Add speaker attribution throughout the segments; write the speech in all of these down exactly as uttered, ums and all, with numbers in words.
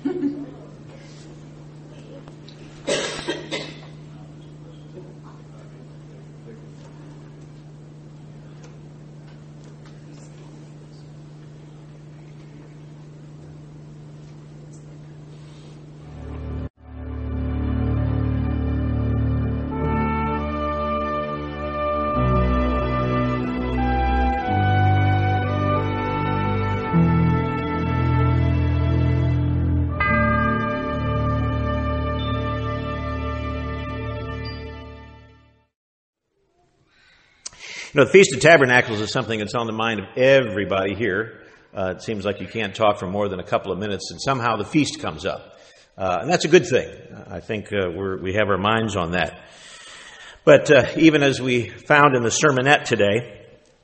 Speaker 1: You know, the Feast of Tabernacles is something that's on the mind of everybody here. Uh, it seems like you can't talk for more than a couple of minutes, and somehow the feast comes up. Uh, and that's a good thing. I think uh, we're, we have our minds on that. But uh, even as we found in the sermonette today,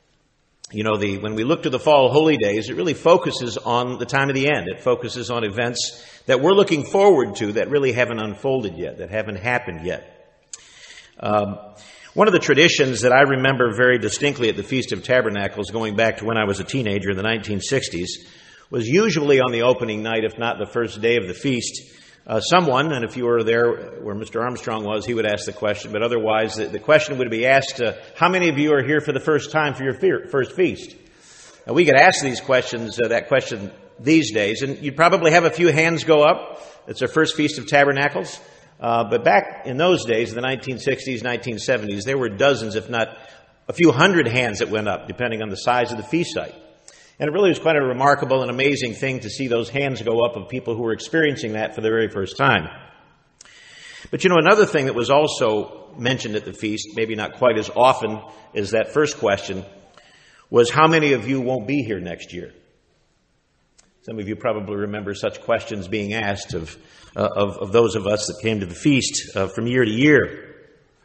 Speaker 1: you know, the when we look to the fall holy days, it really focuses on the time of the end. It focuses on events that we're looking forward to that really haven't unfolded yet, that haven't happened yet. Um, One of the traditions that I remember very distinctly at the Feast of Tabernacles, going back to when I was a teenager in the nineteen sixties, was usually on the opening night, if not the first day of the feast, uh, someone, and if you were there where Mister Armstrong was, he would ask the question, but otherwise the, the question would be asked, uh, how many of you are here for the first time for your fe- first feast? Now, we get asked these questions, uh, that question these days, and you'd probably have a few hands go up. It's our first Feast of Tabernacles. Uh, but back in those days, in the nineteen sixties, nineteen seventies, there were dozens, if not a few hundred hands that went up, depending on the size of the feast site. And it really was quite a remarkable and amazing thing to see those hands go up of people who were experiencing that for the very first time. But you know, another thing that was also mentioned at the feast, maybe not quite as often as that first question, was how many of you won't be here next year? Some of you probably remember such questions being asked of uh, of, of those of us that came to the feast uh, from year to year.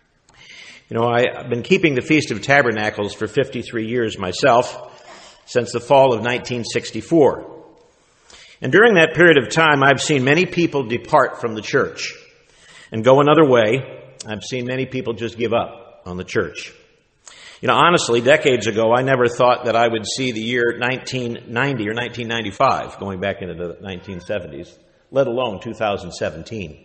Speaker 1: You know, I, I've been keeping the Feast of Tabernacles for fifty-three years myself, since the fall of nineteen sixty-four. And during that period of time, I've seen many people depart from the church and go another way. I've seen many people just give up on the church. You know, honestly, decades ago, I never thought that I would see the year nineteen ninety or nineteen ninety-five, going back into the nineteen seventies, let alone two thousand seventeen.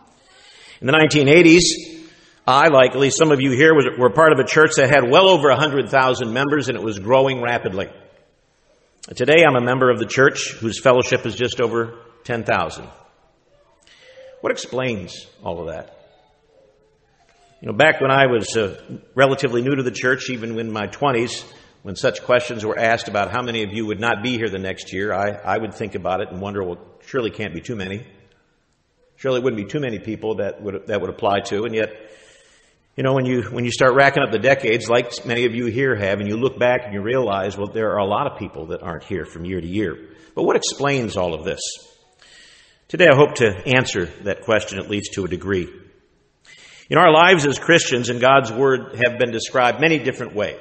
Speaker 1: In the nineteen eighties, I, like at least some of you here, was, were part of a church that had well over one hundred thousand members, and it was growing rapidly. Today, I'm a member of the church whose fellowship is just over ten thousand. What explains all of that? You know, back when I was uh, relatively new to the church, even in my twenties, when such questions were asked about how many of you would not be here the next year, I, I would think about it and wonder, well, surely can't be too many. Surely it wouldn't be too many people that would that would apply to. And yet, you know, when you when you start racking up the decades, like many of you here have, and you look back and you realize, well, there are a lot of people that aren't here from year to year. But what explains all of this? Today, I hope to answer that question at least to a degree. You know, our lives as Christians in God's Word have been described many different ways.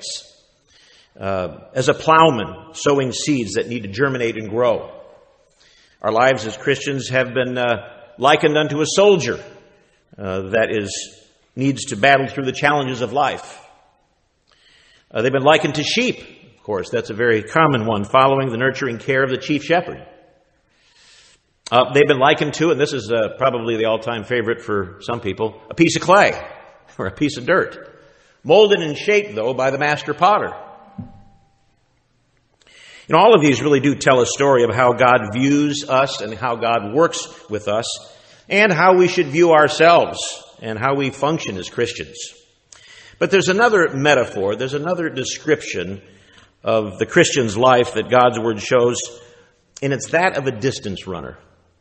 Speaker 1: Uh, as a plowman sowing seeds that need to germinate and grow. Our lives as Christians have been uh, likened unto a soldier uh, that is needs to battle through the challenges of life. Uh, they've been likened to sheep. Of course, that's a very common one, following the nurturing care of the chief shepherd. Uh, they've been likened to, and this is uh, probably the all-time favorite for some people, a piece of clay or a piece of dirt, molded and shaped, though, by the master potter. You know, all of these really do tell a story of how God views us and how God works with us and how we should view ourselves and how we function as Christians. But there's another metaphor, there's another description of the Christian's life that God's Word shows, and it's that of a distance runner.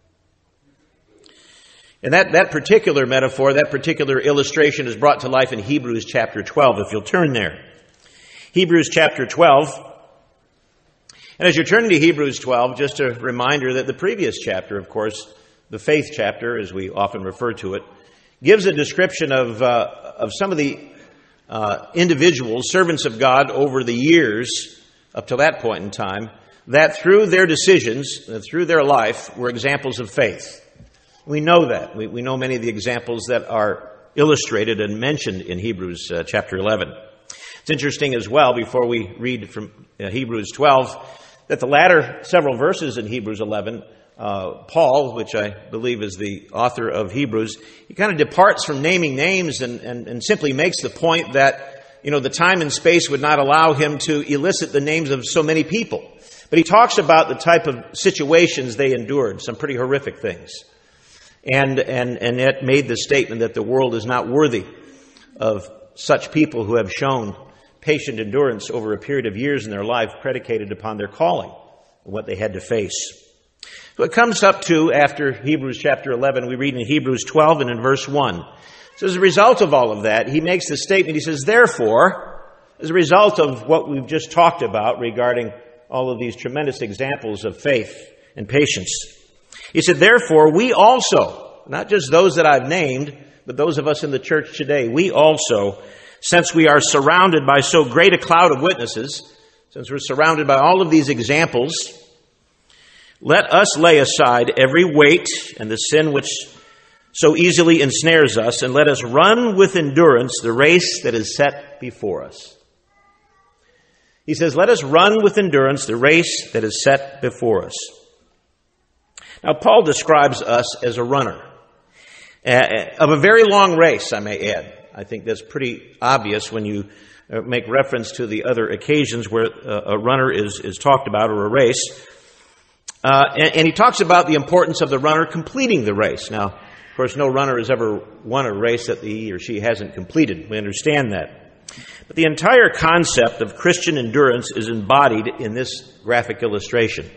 Speaker 1: And that, that particular metaphor, that particular illustration is brought to life in Hebrews chapter twelve, if you'll turn there. Hebrews chapter twelve. And as you're turning to Hebrews twelve, just a reminder that the previous chapter, of course, the faith chapter, as we often refer to it, gives a description of uh, of some of the uh, individuals, servants of God over the years, up to that point in time, that through their decisions, uh, through their life, were examples of faith. We know that. We, we know many of the examples that are illustrated and mentioned in Hebrews uh, chapter eleven. It's interesting as well, before we read from uh, Hebrews twelve, that the latter several verses in Hebrews eleven uh, Paul, which I believe is the author of Hebrews, he kind of departs from naming names and, and, and simply makes the point that, you know, the time and space would not allow him to elicit the names of so many people. But he talks about the type of situations they endured, some pretty horrific things. And, and, and it made the statement that the world is not worthy of such people who have shown patient endurance over a period of years in their life predicated upon their calling and what they had to face. So it comes up to, after Hebrews chapter eleven, we read in Hebrews twelve and in verse one. So as a result of all of that, he makes the statement, he says, therefore, as a result of what we've just talked about regarding all of these tremendous examples of faith and patience, he said, therefore, we also, not just those that I've named, but those of us in the church today, we also, since we are surrounded by so great a cloud of witnesses, since we're surrounded by all of these examples, let us lay aside every weight and the sin which so easily ensnares us, and let us run with endurance the race that is set before us. He says, let us run with endurance the race that is set before us. Now, Paul describes us as a runner uh, of a very long race, I may add. I think that's pretty obvious when you make reference to the other occasions where a runner is, is talked about, or a race. Uh, and, and he talks about the importance of the runner completing the race. Now, of course, no runner has ever won a race that he or she hasn't completed. We understand that. But the entire concept of Christian endurance is embodied in this graphic illustration.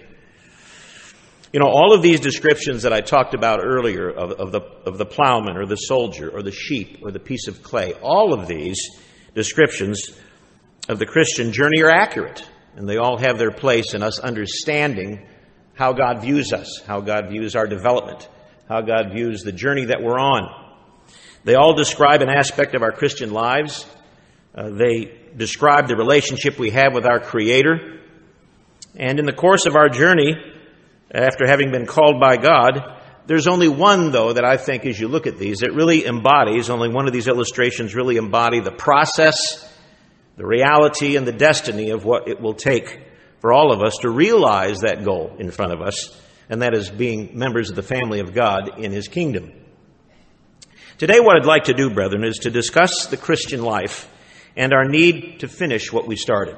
Speaker 1: You know, all of these descriptions that I talked about earlier of, of the of the plowman or the soldier or the sheep or the piece of clay, all of these descriptions of the Christian journey are accurate, and they all have their place in us understanding how God views us, how God views our development, how God views the journey that we're on. They all describe an aspect of our Christian lives. Uh, they describe the relationship we have with our Creator. And in the course of our journey, after having been called by God, there's only one, though, that I think as you look at these, it really embodies, only one of these illustrations really embody the process, the reality, and the destiny of what it will take for all of us to realize that goal in front of us, and that is being members of the family of God in His kingdom. Today, what I'd like to do, brethren, is to discuss the Christian life and our need to finish what we started.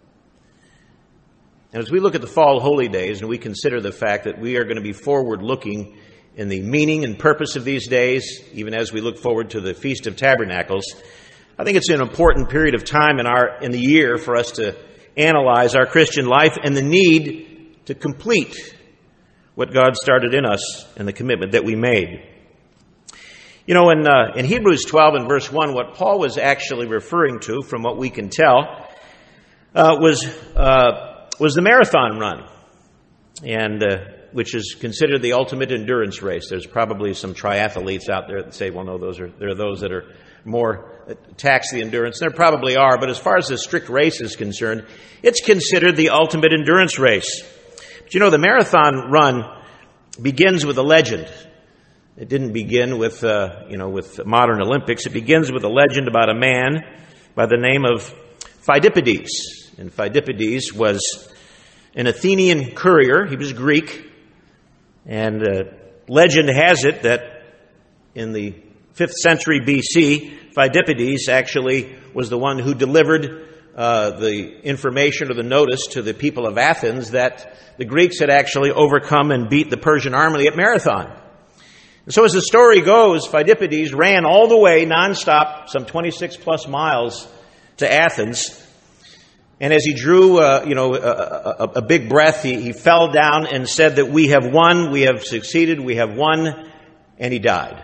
Speaker 1: And as we look at the fall holy days and we consider the fact that we are going to be forward-looking in the meaning and purpose of these days, even as we look forward to the Feast of Tabernacles, I think it's an important period of time in our in the year for us to analyze our Christian life and the need to complete what God started in us and the commitment that we made. You know, in, uh, in Hebrews twelve and verse one, what Paul was actually referring to, from what we can tell, uh, was uh, was the marathon run, and uh, which is considered the ultimate endurance race. There's probably some triathletes out there that say, well, no, those are there are those that are more tax the endurance. There probably are, but as far as the strict race is concerned, it's considered the ultimate endurance race. But you know, the marathon run begins with a legend. It didn't begin with, uh, you know, with modern Olympics. It begins with a legend about a man by the name of Phidippides. And Phidippides was an Athenian courier. He was Greek. And uh, legend has it that in the fifth century B C, Phidippides actually was the one who delivered uh, the information or the notice to the people of Athens that the Greeks had actually overcome and beat the Persian army at Marathon. And so as the story goes, Phidippides ran all the way nonstop, some twenty-six plus miles to Athens. And as he drew, uh, you know, a, a, a big breath, he, he fell down and said that we have won, we have succeeded, we have won, and he died.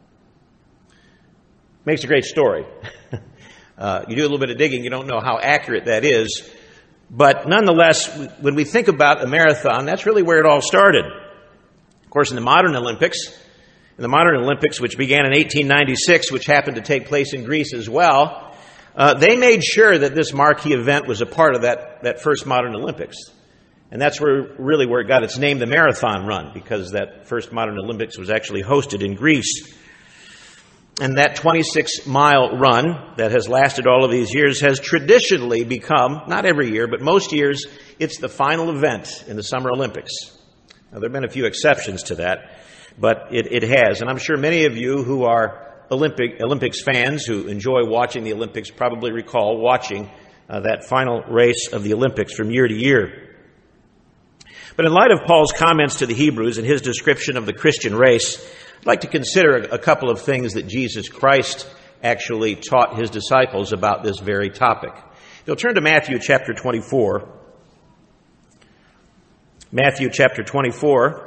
Speaker 1: Makes a great story. uh, you do a little bit of digging, you don't know how accurate that is. But nonetheless, when we think about a marathon, that's really where it all started. Of course, in the modern Olympics, in the modern Olympics, which began in eighteen ninety-six, which happened to take place in Greece as well, uh, they made sure that this marquee event was a part of that, that first modern Olympics. And that's where really where it got its name, the Marathon Run, because that first modern Olympics was actually hosted in Greece. And that twenty-six mile run that has lasted all of these years has traditionally become, not every year, but most years, it's the final event in the Summer Olympics. Now, there have been a few exceptions to that, but it, it has. And I'm sure many of you who are Olympic Olympics fans who enjoy watching the Olympics probably recall watching uh, that final race of the Olympics from year to year. But in light of Paul's comments to the Hebrews and his description of the Christian race, I'd like to consider a couple of things that Jesus Christ actually taught his disciples about this very topic. If you'll turn to Matthew chapter twenty-four. Matthew chapter twenty-four.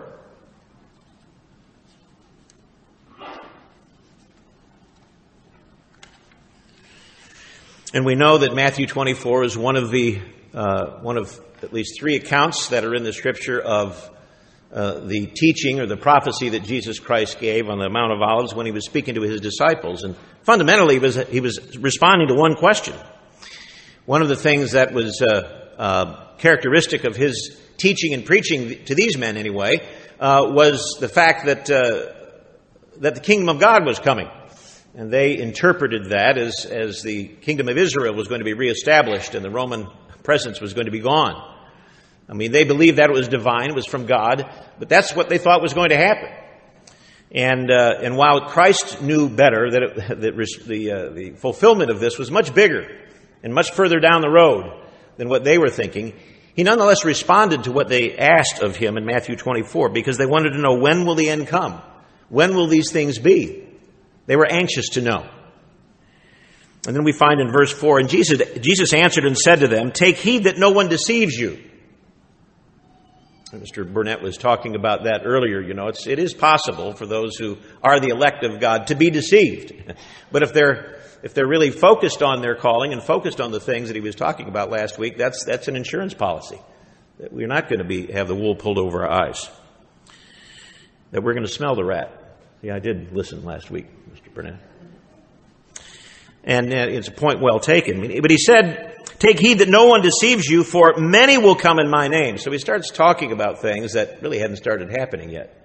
Speaker 1: And we know that Matthew twenty-four is one of the uh, one of at least three accounts that are in the Scripture of uh, the teaching or the prophecy that Jesus Christ gave on the Mount of Olives when he was speaking to his disciples. And fundamentally, he was, he was responding to one question. One of the things that was uh, uh, characteristic of his teaching and preaching to these men, anyway, uh, was the fact that uh, that the kingdom of God was coming. And they interpreted that as, as the kingdom of Israel was going to be reestablished and the Roman presence was going to be gone. I mean, they believed that it was divine, it was from God, but that's what they thought was going to happen. And uh, and while Christ knew better that, it, that the, uh, the fulfillment of this was much bigger and much further down the road than what they were thinking, he nonetheless responded to what they asked of him in Matthew twenty-four, because they wanted to know, when will the end come? When will these things be? They were anxious to know. And then we find in verse four, and Jesus, Jesus answered and said to them, "Take heed that no one deceives you." And Mister Burnett was talking about that earlier. You know, it's, it is possible for those who are the elect of God to be deceived. But if they're if they're really focused on their calling and focused on the things that he was talking about last week, that's that's an insurance policy. That we're not going to be have the wool pulled over our eyes. That we're going to smell the rat. Yeah, I did listen last week, Mister Burnett. And uh, it's a point well taken. But he said, "Take heed that no one deceives you, for many will come in my name." So he starts talking about things that really hadn't started happening yet.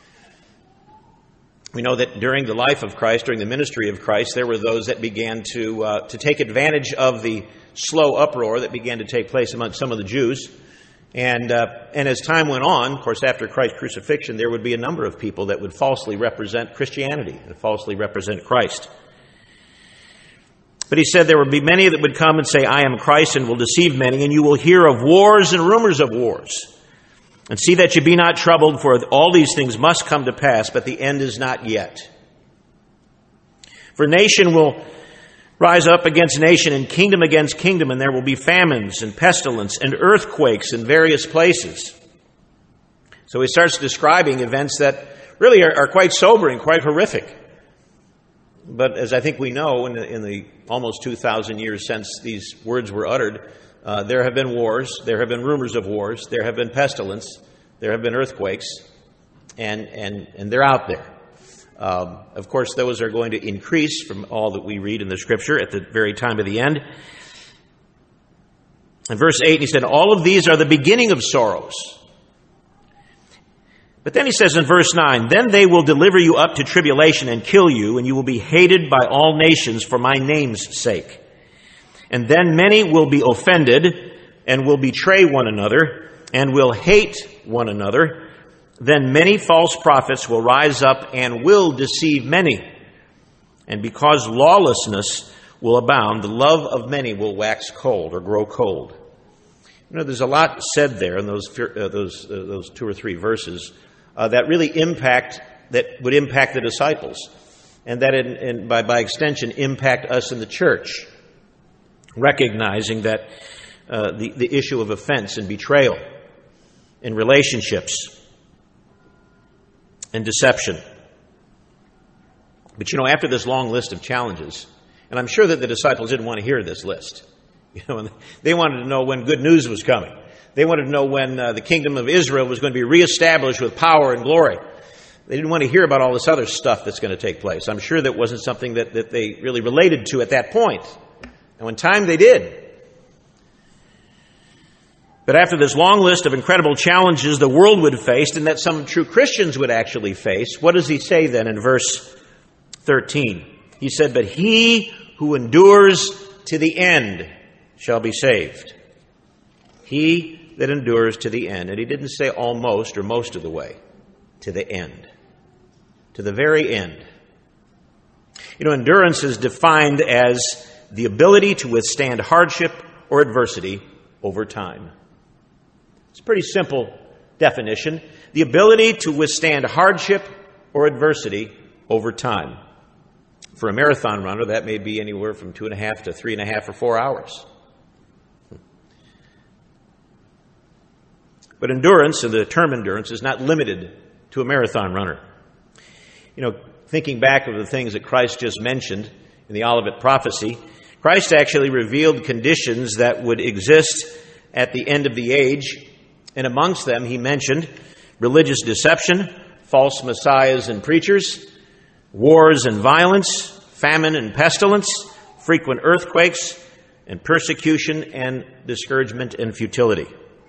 Speaker 1: We know that during the life of Christ, during the ministry of Christ, there were those that began to uh, to take advantage of the slow uproar that began to take place among some of the Jews. And uh, and as time went on, of course, after Christ's crucifixion, there would be a number of people that would falsely represent Christianity and falsely represent Christ. But he said there would be many that would come and say, "I am Christ," and will deceive many, and you will hear of wars and rumors of wars. And see that you be not troubled, for all these things must come to pass, but the end is not yet. For nation will rise up against nation and kingdom against kingdom, and there will be famines and pestilence and earthquakes in various places. So he starts describing events that really are, are quite sobering, quite horrific. But as I think we know, in the, in the almost two thousand years since these words were uttered, uh, there have been wars, there have been rumors of wars, there have been pestilence, there have been earthquakes, and, and, and they're out there. Um, of course, those are going to increase from all that we read in the Scripture at the very time of the end. In verse eight, he said, "All of these are the beginning of sorrows." But then he says in verse nine, "Then they will deliver you up to tribulation and kill you, and you will be hated by all nations for my name's sake. And then many will be offended and will betray one another and will hate one another. Then many false prophets will rise up and will deceive many. And because lawlessness will abound, the love of many will wax cold," or grow cold. You know, there's a lot said there in those uh, those uh, those two or three verses uh, that really impact that would impact the disciples, and that, in, in, by by extension, impact us in the church. Recognizing that uh, the the issue of offense and betrayal in relationships and deception. But you know, after this long list of challenges, and I'm sure that the disciples didn't want to hear this list. You know, they wanted to know when good news was coming. They wanted to know when uh, the kingdom of Israel was going to be reestablished with power and glory. They didn't want to hear about all this other stuff that's going to take place. I'm sure that wasn't something that, that they really related to at that point. And when time they did. But after this long list of incredible challenges the world would face, and that some true Christians would actually face, what does he say then in verse thirteen? He said, "But he who endures to the end shall be saved." He that endures to the end. And he didn't say almost or most of the way. To the end. To the very end. You know, endurance is defined as the ability to withstand hardship or adversity over time. It's a pretty simple definition. The ability to withstand hardship or adversity over time. For a marathon runner, that may be anywhere from two and a half to three and a half or four hours. But endurance, and the term endurance, is not limited to a marathon runner. You know, thinking back of the things that Christ just mentioned in the Olivet prophecy, Christ actually revealed conditions that would exist at the end of the age, and amongst them he mentioned religious deception, false messiahs and preachers, wars and violence, famine and pestilence, frequent earthquakes, and persecution and discouragement and futility.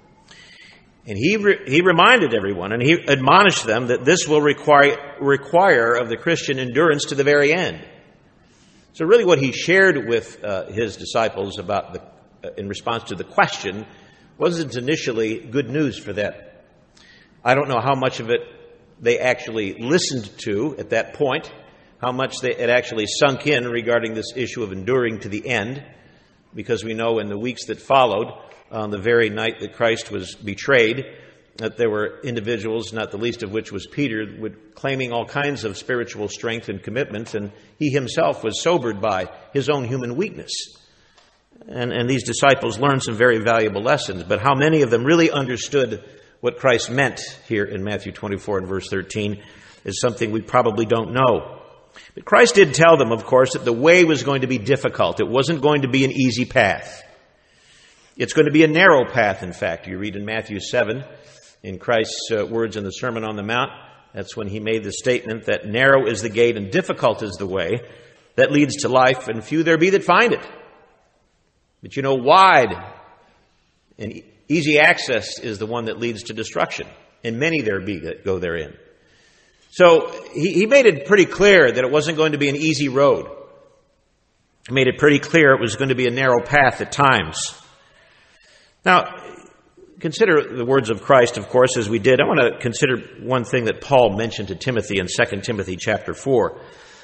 Speaker 1: And he re- he reminded everyone, and he admonished them that this will require, require of the Christian endurance to the very end. So really what he shared with uh, his disciples about the, uh, in response to the question wasn't initially good news for them. I don't know how much of it they actually listened to at that point, how much they, it actually sunk in regarding this issue of enduring to the end, because we know in the weeks that followed, on the very night that Christ was betrayed, that there were individuals, not the least of which was Peter, would, claiming all kinds of spiritual strength and commitment, and he himself was sobered by his own human weakness. And, and these disciples learned some very valuable lessons, but how many of them really understood what Christ meant here in Matthew twenty-four and verse thirteen is something we probably don't know. But Christ did tell them, of course, that the way was going to be difficult. It wasn't going to be an easy path. It's going to be a narrow path, in fact. You read in Matthew seven, in Christ's uh, words in the Sermon on the Mount, that's when he made the statement that narrow is the gate and difficult is the way that leads to life, and few there be that find it. But you know, wide and easy access is the one that leads to destruction, and many there be that go therein. So he, he made it pretty clear that it wasn't going to be an easy road. He made it pretty clear it was going to be a narrow path at times. Now, consider the words of Christ, of course, as we did. I want to consider one thing that Paul mentioned to Timothy in Second Timothy chapter four.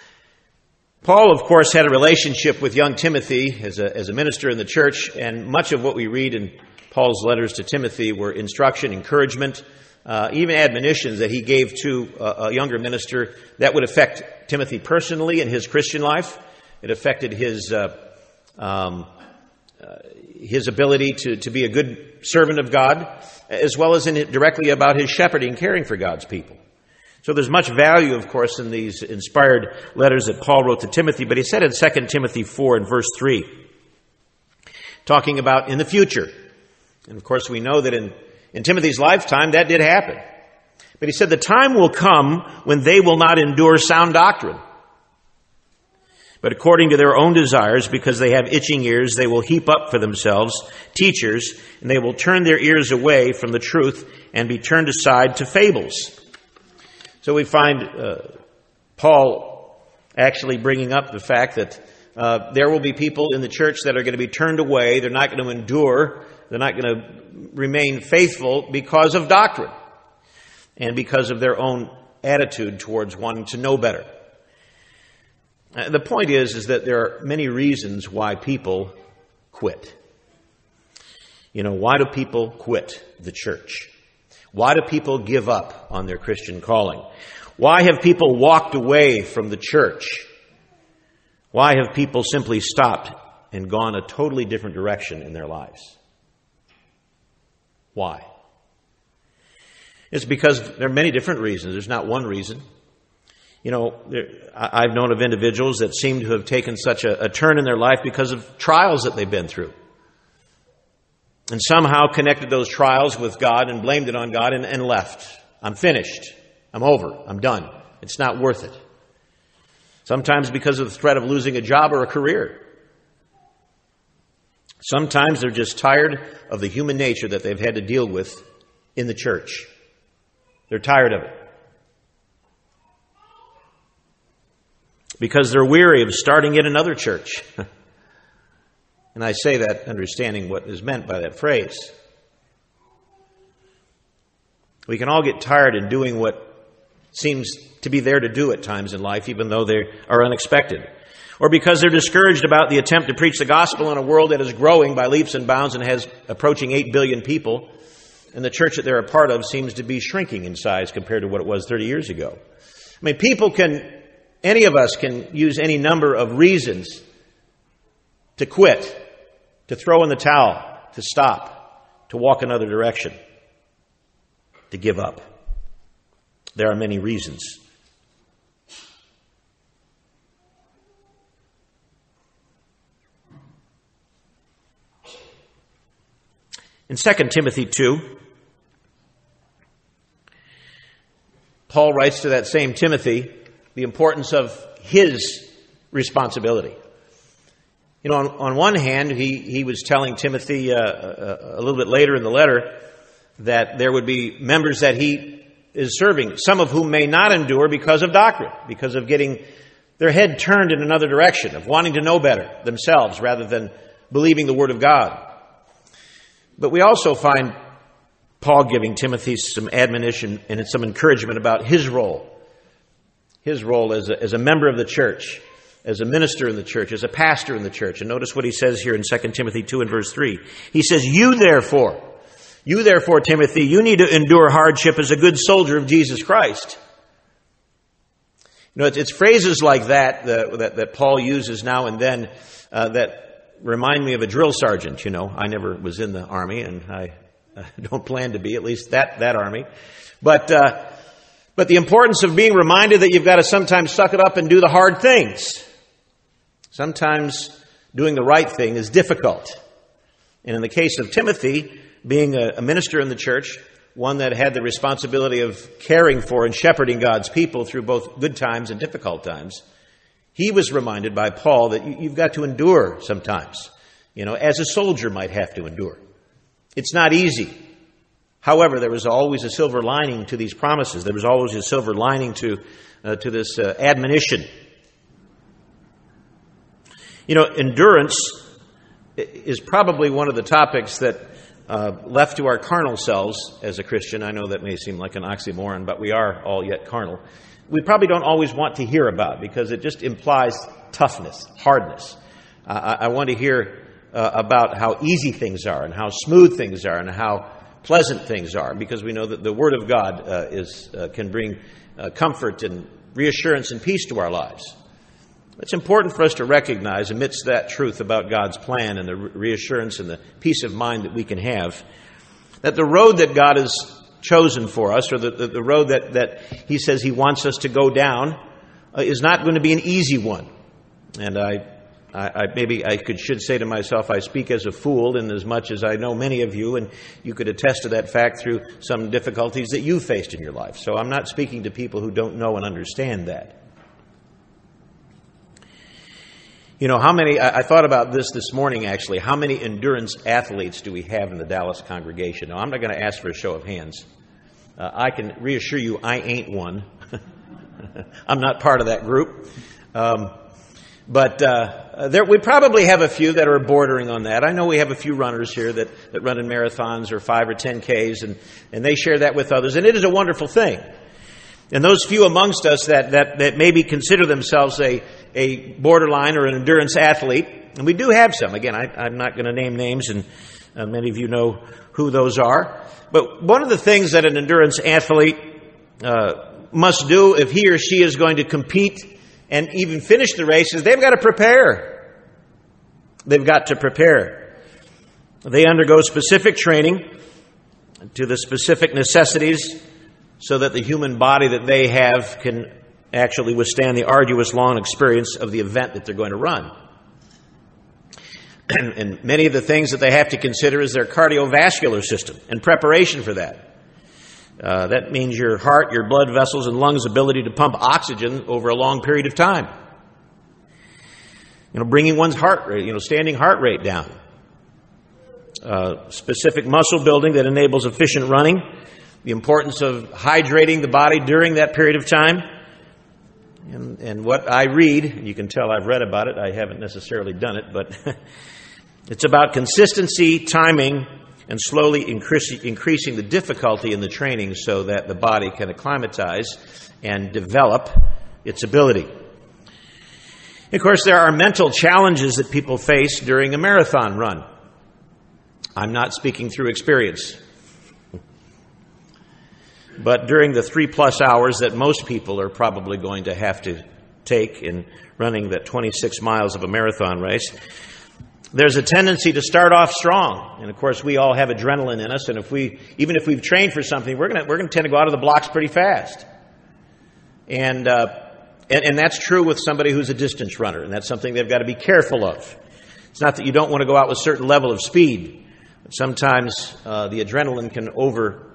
Speaker 1: Paul, of course, had a relationship with young Timothy as a, as a minister in the church, and much of what we read in Paul's letters to Timothy were instruction, encouragement, uh, even admonitions that he gave to a, a younger minister that would affect Timothy personally in his Christian life. It affected his uh, um, uh, his ability to, to be a good servant of God, as well as in it directly about his shepherding, caring for God's people. So there's much value, of course, in these inspired letters that Paul wrote to Timothy, but he said in Second Timothy four and verse three, talking about in the future. And of course we know that in, in Timothy's lifetime that did happen. But he said the time will come when they will not endure sound doctrine, but according to their own desires, because they have itching ears, they will heap up for themselves teachers, and they will turn their ears away from the truth and be turned aside to fables. So we find uh, Paul actually bringing up the fact that uh, there will be people in the church that are going to be turned away. They're not going to endure. They're not going to remain faithful because of doctrine and because of their own attitude towards wanting to know better. Uh, the point is, is that there are many reasons why people quit. You know, why do people quit the church? Why do people give up on their Christian calling? Why have people walked away from the church? Why have people simply stopped and gone a totally different direction in their lives? Why? It's because there are many different reasons. There's not one reason. You know, there, I've known of individuals that seem to have taken such a, a turn in their life because of trials that they've been through. And somehow connected those trials with God and blamed it on God and, and left. I'm finished. I'm over. I'm done. It's not worth it. Sometimes because of the threat of losing a job or a career. Sometimes they're just tired of the human nature that they've had to deal with in the church. They're tired of it. Because they're weary of starting yet another church. And I say that understanding what is meant by that phrase. We can all get tired in doing what seems to be there to do at times in life, even though they are unexpected. Or because they're discouraged about the attempt to preach the gospel in a world that is growing by leaps and bounds and has approaching eight billion people, and the church that they're a part of seems to be shrinking in size compared to what it was thirty years ago. I mean, people can, any of us can use any number of reasons to quit, to throw in the towel, to stop, to walk another direction, to give up. There are many reasons. In Second Timothy two, Paul writes to that same Timothy the importance of his responsibility. You know, on, on one hand, he, he was telling Timothy uh, a, a little bit later in the letter that there would be members that he is serving, some of whom may not endure because of doctrine, because of getting their head turned in another direction, of wanting to know better themselves rather than believing the Word of God. But we also find Paul giving Timothy some admonition and some encouragement about his role, his role as a, as a member of the church, as a minister in the church, as a pastor in the church. And notice what he says here in Second Timothy two and verse three. He says, you therefore, you therefore, Timothy, you need to endure hardship as a good soldier of Jesus Christ. You know, it's, it's phrases like that, uh, that that Paul uses now and then uh, that remind me of a drill sergeant. You know, I never was in the Army, and I uh, don't plan to be, at least that that Army. But uh, but the importance of being reminded that you've got to sometimes suck it up and do the hard things. Sometimes doing the right thing is difficult. And in the case of Timothy, being a, a minister in the church, one that had the responsibility of caring for and shepherding God's people through both good times and difficult times, he was reminded by Paul that you, you've got to endure sometimes, you know, as a soldier might have to endure. It's not easy. However, there was always a silver lining to these promises. There was always a silver lining to uh, to this uh, admonition. You know, endurance is probably one of the topics that uh, left to our carnal selves as a Christian. I know that may seem like an oxymoron, but we are all yet carnal. We probably don't always want to hear about because it just implies toughness, hardness. Uh, I, I want to hear uh, about how easy things are and how smooth things are and how pleasant things are, because we know that the Word of God uh, is uh, can bring uh, comfort and reassurance and peace to our lives. It's important for us to recognize, amidst that truth about God's plan and the reassurance and the peace of mind that we can have, that the road that God has chosen for us, or the, the, the road that, that He says He wants us to go down, uh, is not going to be an easy one. And I, I, I maybe I could should say to myself, I speak as a fool, in as much as I know many of you, and you could attest to that fact through some difficulties that you faced in your life. So I'm not speaking to people who don't know and understand that. You know, how many, I thought about this this morning actually, how many endurance athletes do we have in the Dallas congregation? Now, I'm not going to ask for a show of hands. Uh, I can reassure you I ain't one. I'm not part of that group. Um, but uh, there, we probably have a few that are bordering on that. I know we have a few runners here that, that run in marathons or five or ten Ks, and, and they share that with others, and it is a wonderful thing. And those few amongst us that, that, that maybe consider themselves a, a borderline or an endurance athlete, and we do have some. Again, I, I'm not going to name names, and uh, many of you know who those are. But one of the things that an endurance athlete uh, must do if he or she is going to compete and even finish the race is they've got to prepare. They've got to prepare. They undergo specific training to the specific necessities so that the human body that they have can actually withstand the arduous, long experience of the event that they're going to run. And many of the things that they have to consider is their cardiovascular system and preparation for that. Uh, that means your heart, your blood vessels, and lungs' ability to pump oxygen over a long period of time. You know, bringing one's heart rate, you know, standing heart rate down. Uh, specific muscle building that enables efficient running. The importance of hydrating the body during that period of time. And, and what I read, and you can tell I've read about it, I haven't necessarily done it, but it's about consistency, timing, and slowly increase, increasing the difficulty in the training so that the body can acclimatize and develop its ability. Of course, there are mental challenges that people face during a marathon run. I'm not speaking through experience. But during the three plus hours that most people are probably going to have to take in running that twenty-six miles of a marathon race, there's a tendency to start off strong. And of course, we all have adrenaline in us, and if we, even if we've trained for something, we're going to, we're going to tend to go out of the blocks pretty fast. And, uh, and, and that's true with somebody who's a distance runner, and that's something they've got to be careful of. It's not that you don't want to go out with a certain level of speed, but sometimes uh, the adrenaline can over,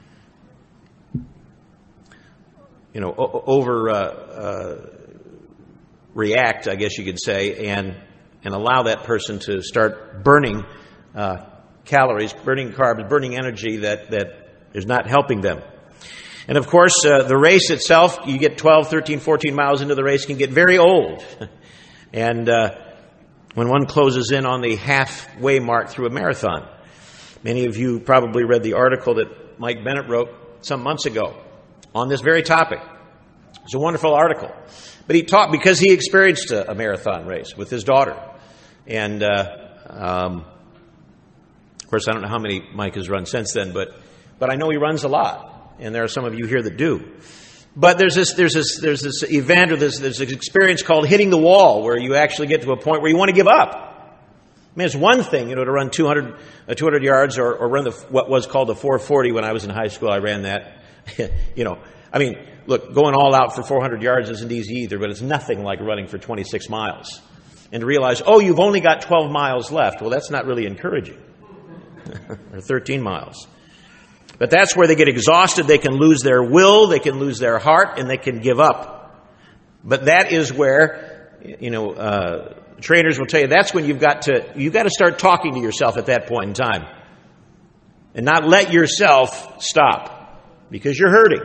Speaker 1: you know, o- over uh, uh, react, I guess you could say, and and allow that person to start burning uh, calories, burning carbs, burning energy that, that is not helping them. And of course, uh, the race itself, you get twelve, thirteen, fourteen miles into the race, can get very old. And uh, when one closes in on the halfway mark through a marathon, many of you probably read the article that Mike Bennett wrote some months ago on this very topic. It's a wonderful article. But he taught, because he experienced a, a marathon race with his daughter. And, uh, um, of course, I don't know how many Mike has run since then, but, but I know he runs a lot. And there are some of you here that do. But there's this, there's this, there's this event or this, there's this experience called hitting the wall, where you actually get to a point where you want to give up. I mean, it's one thing, you know, to run two hundred, uh, two hundred yards or, or run the, what was called the four forty when I was in high school. I ran that. You know, I mean, look, going all out for four hundred yards isn't easy either, but it's nothing like running for twenty-six miles. And to realize, oh, you've only got twelve miles left. Well, that's not really encouraging. Or thirteen miles. But that's where they get exhausted. They can lose their will, they can lose their heart, and they can give up. But that is where, you know, uh, trainers will tell you that's when you've got to, you've got to start talking to yourself at that point in time. And not let yourself stop. Because you're hurting.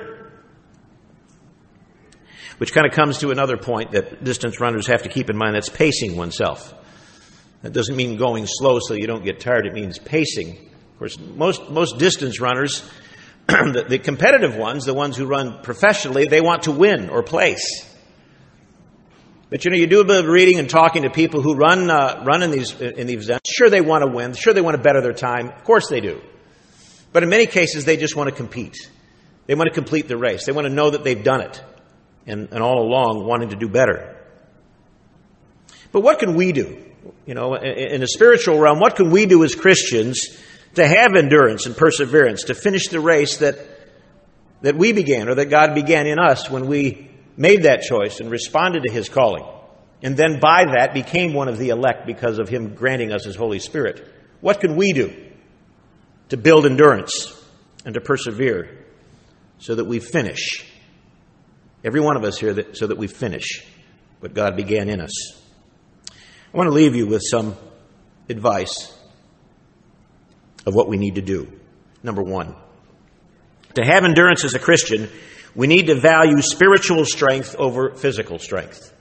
Speaker 1: Which kind of comes to another point that distance runners have to keep in mind. That's pacing oneself. That doesn't mean going slow so you don't get tired. It means pacing. Of course, most, most distance runners, the, the competitive ones, the ones who run professionally, they want to win or place. But, you know, you do a bit of reading and talking to people who run, uh, run in these, in these events. Sure, they want to win. Sure, they want to better their time. Of course they do. But in many cases, they just want to compete. They want to complete the race. They want to know that they've done it. And, and all along wanting to do better. But what can we do? You know, in, in the spiritual realm, what can we do as Christians to have endurance and perseverance, to finish the race that, that we began, or that God began in us when we made that choice and responded to His calling, and then by that became one of the elect because of Him granting us His Holy Spirit? What can we do to build endurance and to persevere so that we finish? Every one of us here, that, so that we finish what God began in us. I want to leave you with some advice of what we need to do. Number one, to have endurance as a Christian, we need to value spiritual strength over physical strength.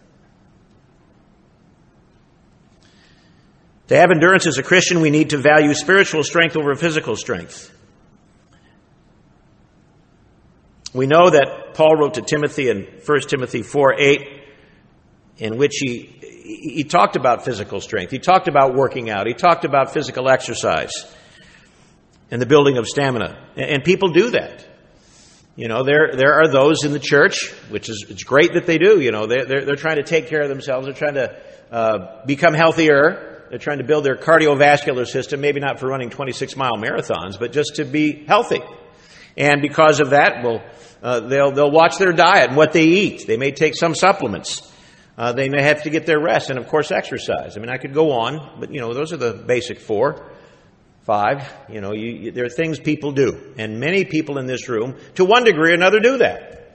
Speaker 1: To have endurance as a Christian, we need to value spiritual strength over physical strength. We know that Paul wrote to Timothy in First Timothy four eight, in which he, he talked about physical strength. He talked about working out. He talked about physical exercise and the building of stamina. And people do that. You know, there there are those in the church, which is it's great that they do. You know, they're, they're, they're trying to take care of themselves. They're trying to uh, become healthier. They're trying to build their cardiovascular system, maybe not for running twenty-six mile marathons, but just to be healthy. And because of that, well, uh, they'll they'll watch their diet and what they eat. They may take some supplements. Uh, they may have to get their rest, and of course, exercise. I mean, I could go on, but you know, those are the basic four, five. You know, you, you, there are things people do, and many people in this room, to one degree or another, do that,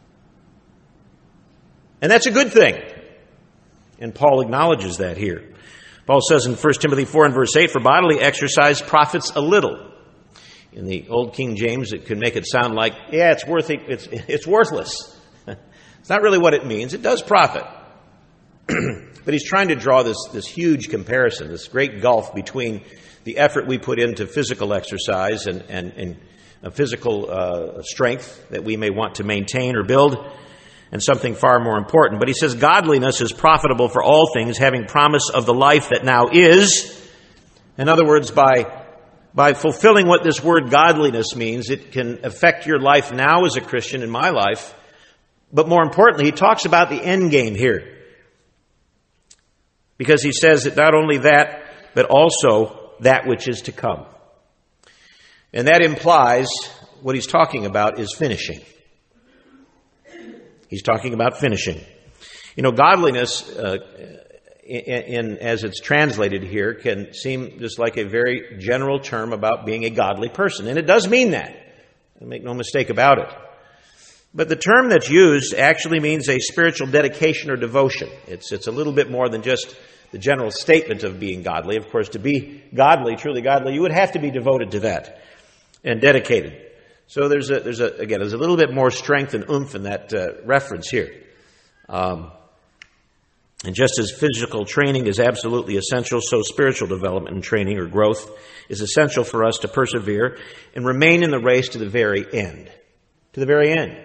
Speaker 1: and that's a good thing. And Paul acknowledges that here. Paul says in First Timothy four and verse eight, "For bodily exercise profits a little." In the Old King James, it could make it sound like, yeah, it's worth it, it's, it's worthless. It's not really what it means. It does profit. But he's trying to draw this, this huge comparison, this great gulf between the effort we put into physical exercise and, and, and a physical uh, strength that we may want to maintain or build, and something far more important. But he says godliness is profitable for all things, having promise of the life that now is. In other words, by by fulfilling what this word godliness means, it can affect your life now as a Christian, in my life. But more importantly, he talks about the end game here. Because he says that not only that, but also that which is to come. And that implies what he's talking about is finishing. He's talking about finishing. You know, godliness, uh, in, in, as it's translated here, can seem just like a very general term about being a godly person. And it does mean that. Make no mistake about it. But the term that's used actually means a spiritual dedication or devotion. It's, it's a little bit more than just the general statement of being godly. Of course, to be godly, truly godly, you would have to be devoted to that and dedicated. So there's a, there's a, again, there's a little bit more strength and oomph in that uh, reference here. Um, and just as physical training is absolutely essential, so spiritual development and training or growth is essential for us to persevere and remain in the race to the very end. To the very end.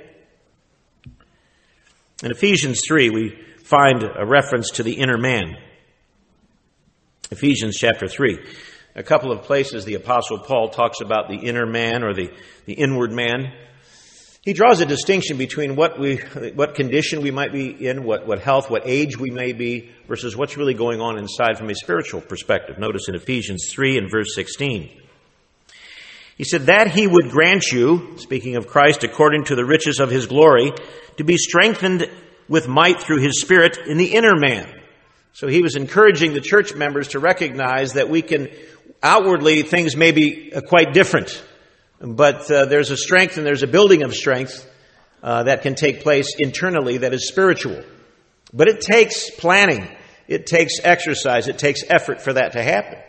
Speaker 1: In Ephesians three, we find a reference to the inner man. Ephesians chapter three. A couple of places the Apostle Paul talks about the inner man or the, the inward man. He draws a distinction between what we, what condition we might be in, what, what health, what age we may be, versus what's really going on inside from a spiritual perspective. Notice in Ephesians three and verse sixteen. He said, that he would grant you, speaking of Christ, according to the riches of his glory, to be strengthened with might through his Spirit in the inner man. So he was encouraging the church members to recognize that we can, outwardly, things may be uh, quite different. But uh, there's a strength and there's a building of strength uh, that can take place internally that is spiritual. But it takes planning. It takes exercise. It takes effort for that to happen.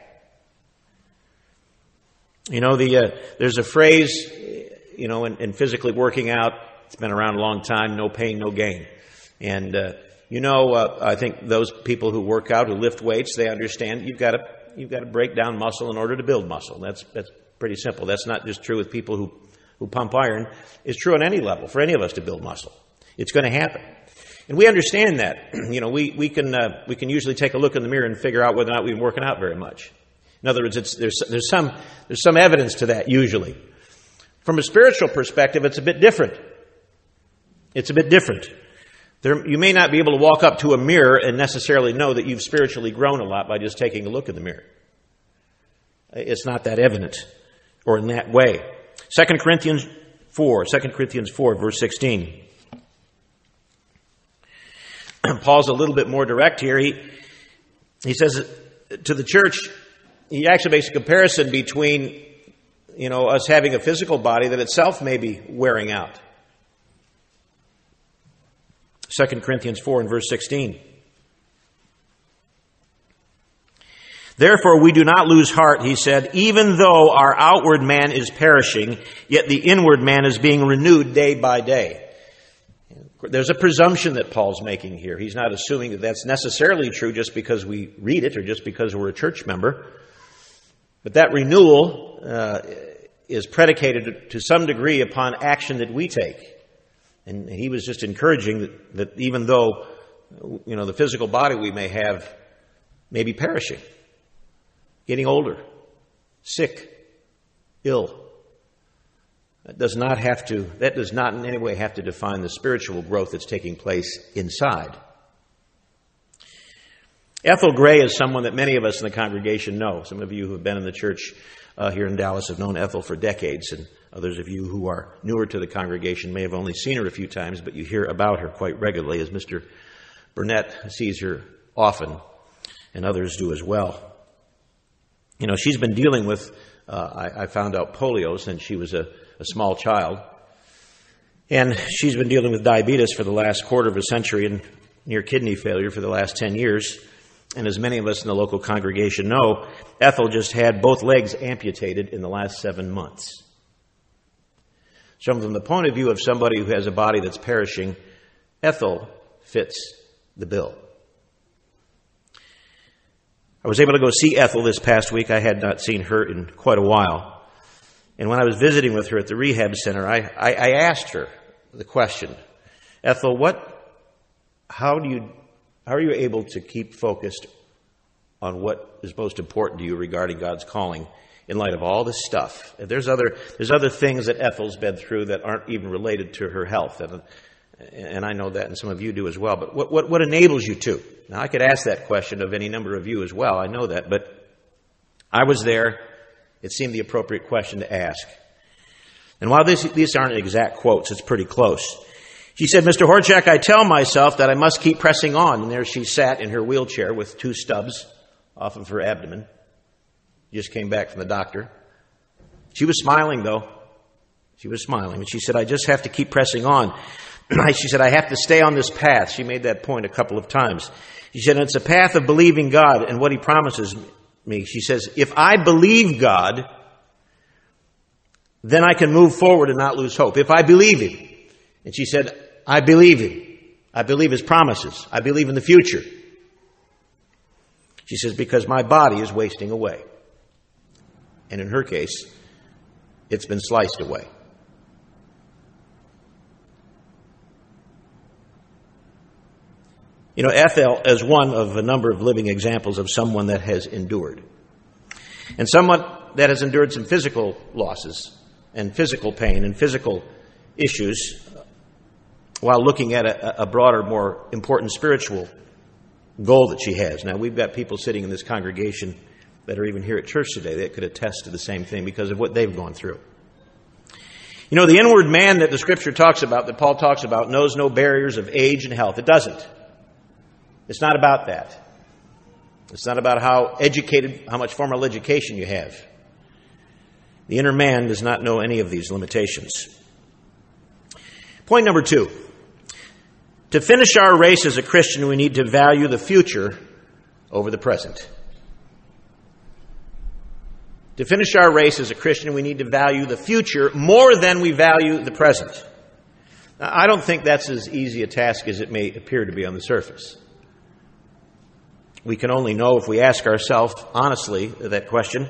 Speaker 1: You know, the uh, there's a phrase, you know, in, in physically working out, it's been around a long time, no pain, no gain. And, uh, you know, uh, I think those people who work out, who lift weights, they understand you've got to you've got to break down muscle in order to build muscle. That's that's pretty simple. That's not just true with people who, who pump iron. It's true on any level for any of us to build muscle. It's going to happen. And we understand that. You know, we, we can uh, we can usually take a look in the mirror and figure out whether or not we've been working out very much. In other words, it's, there's, there's, some, there's some evidence to that, usually. From a spiritual perspective, it's a bit different. It's a bit different. There, you may not be able to walk up to a mirror and necessarily know that you've spiritually grown a lot by just taking a look in the mirror. It's not that evident, or in that way. Second Corinthians four, Second Corinthians four, verse sixteen. Paul's a little bit more direct here. He, he says to the church, he actually makes a comparison between, you know, us having a physical body that itself may be wearing out. Second Corinthians four and verse sixteen. Therefore we do not lose heart, he said, even though our outward man is perishing, yet the inward man is being renewed day by day. There's a presumption that Paul's making here. He's not assuming that that's necessarily true just because we read it or just because we're a church member. But that renewal uh, is predicated to some degree upon action that we take. And he was just encouraging that, that even though, you know, the physical body we may have may be perishing, getting older, sick, ill, that does not have to, that does not in any way have to define the spiritual growth that's taking place inside. Ethel Gray is someone that many of us in the congregation know. Some of you who have been in the church uh, here in Dallas have known Ethel for decades, and others of you who are newer to the congregation may have only seen her a few times, but you hear about her quite regularly, as Mister Burnett sees her often, and others do as well. You know, she's been dealing with, uh, I, I found out, polio since she was a, a small child, and she's been dealing with diabetes for the last quarter of a century and near kidney failure for the last ten years. And as many of us in the local congregation know, Ethel just had both legs amputated in the last seven months. So from the point of view of somebody who has a body that's perishing, Ethel fits the bill. I was able to go see Ethel this past week. I had not seen her in quite a while. And when I was visiting with her at the rehab center, I, I, I asked her the question, Ethel, what, how do you, how are you able to keep focused on what is most important to you regarding God's calling in light of all this stuff? There's other, there's other things that Ethel's been through that aren't even related to her health. And, and I know that, and some of you do as well. But what, what, what enables you to? Now, I could ask that question of any number of you as well. I know that. But I was there. It seemed the appropriate question to ask. And while this, these aren't exact quotes, it's pretty close. She said, Mister Horchak, I tell myself that I must keep pressing on. And there she sat in her wheelchair with two stubs off of her abdomen. Just came back from the doctor. She was smiling, though. She was smiling. And she said, I just have to keep pressing on. She said, I have to stay on this path. She made that point a couple of times. She said, it's a path of believing God and what He promises me. She says, if I believe God, then I can move forward and not lose hope. If I believe Him. And she said, I believe Him. I believe His promises. I believe in the future. She says, because my body is wasting away. And in her case, it's been sliced away. You know, Ethel is one of a number of living examples of someone that has endured. And someone that has endured some physical losses and physical pain and physical issues while looking at a, a broader, more important spiritual goal that she has. Now, we've got people sitting in this congregation that are even here at church today that could attest to the same thing because of what they've gone through. You know, the inward man that the Scripture talks about, that Paul talks about, knows no barriers of age and health. It doesn't. It's not about that. It's not about how educated, how much formal education you have. The inner man does not know any of these limitations. Point number two. To finish our race as a Christian, we need to value the future over the present. To finish our race as a Christian, we need to value the future more than we value the present. Now, I don't think that's as easy a task as it may appear to be on the surface. We can only know if we ask ourselves honestly that question.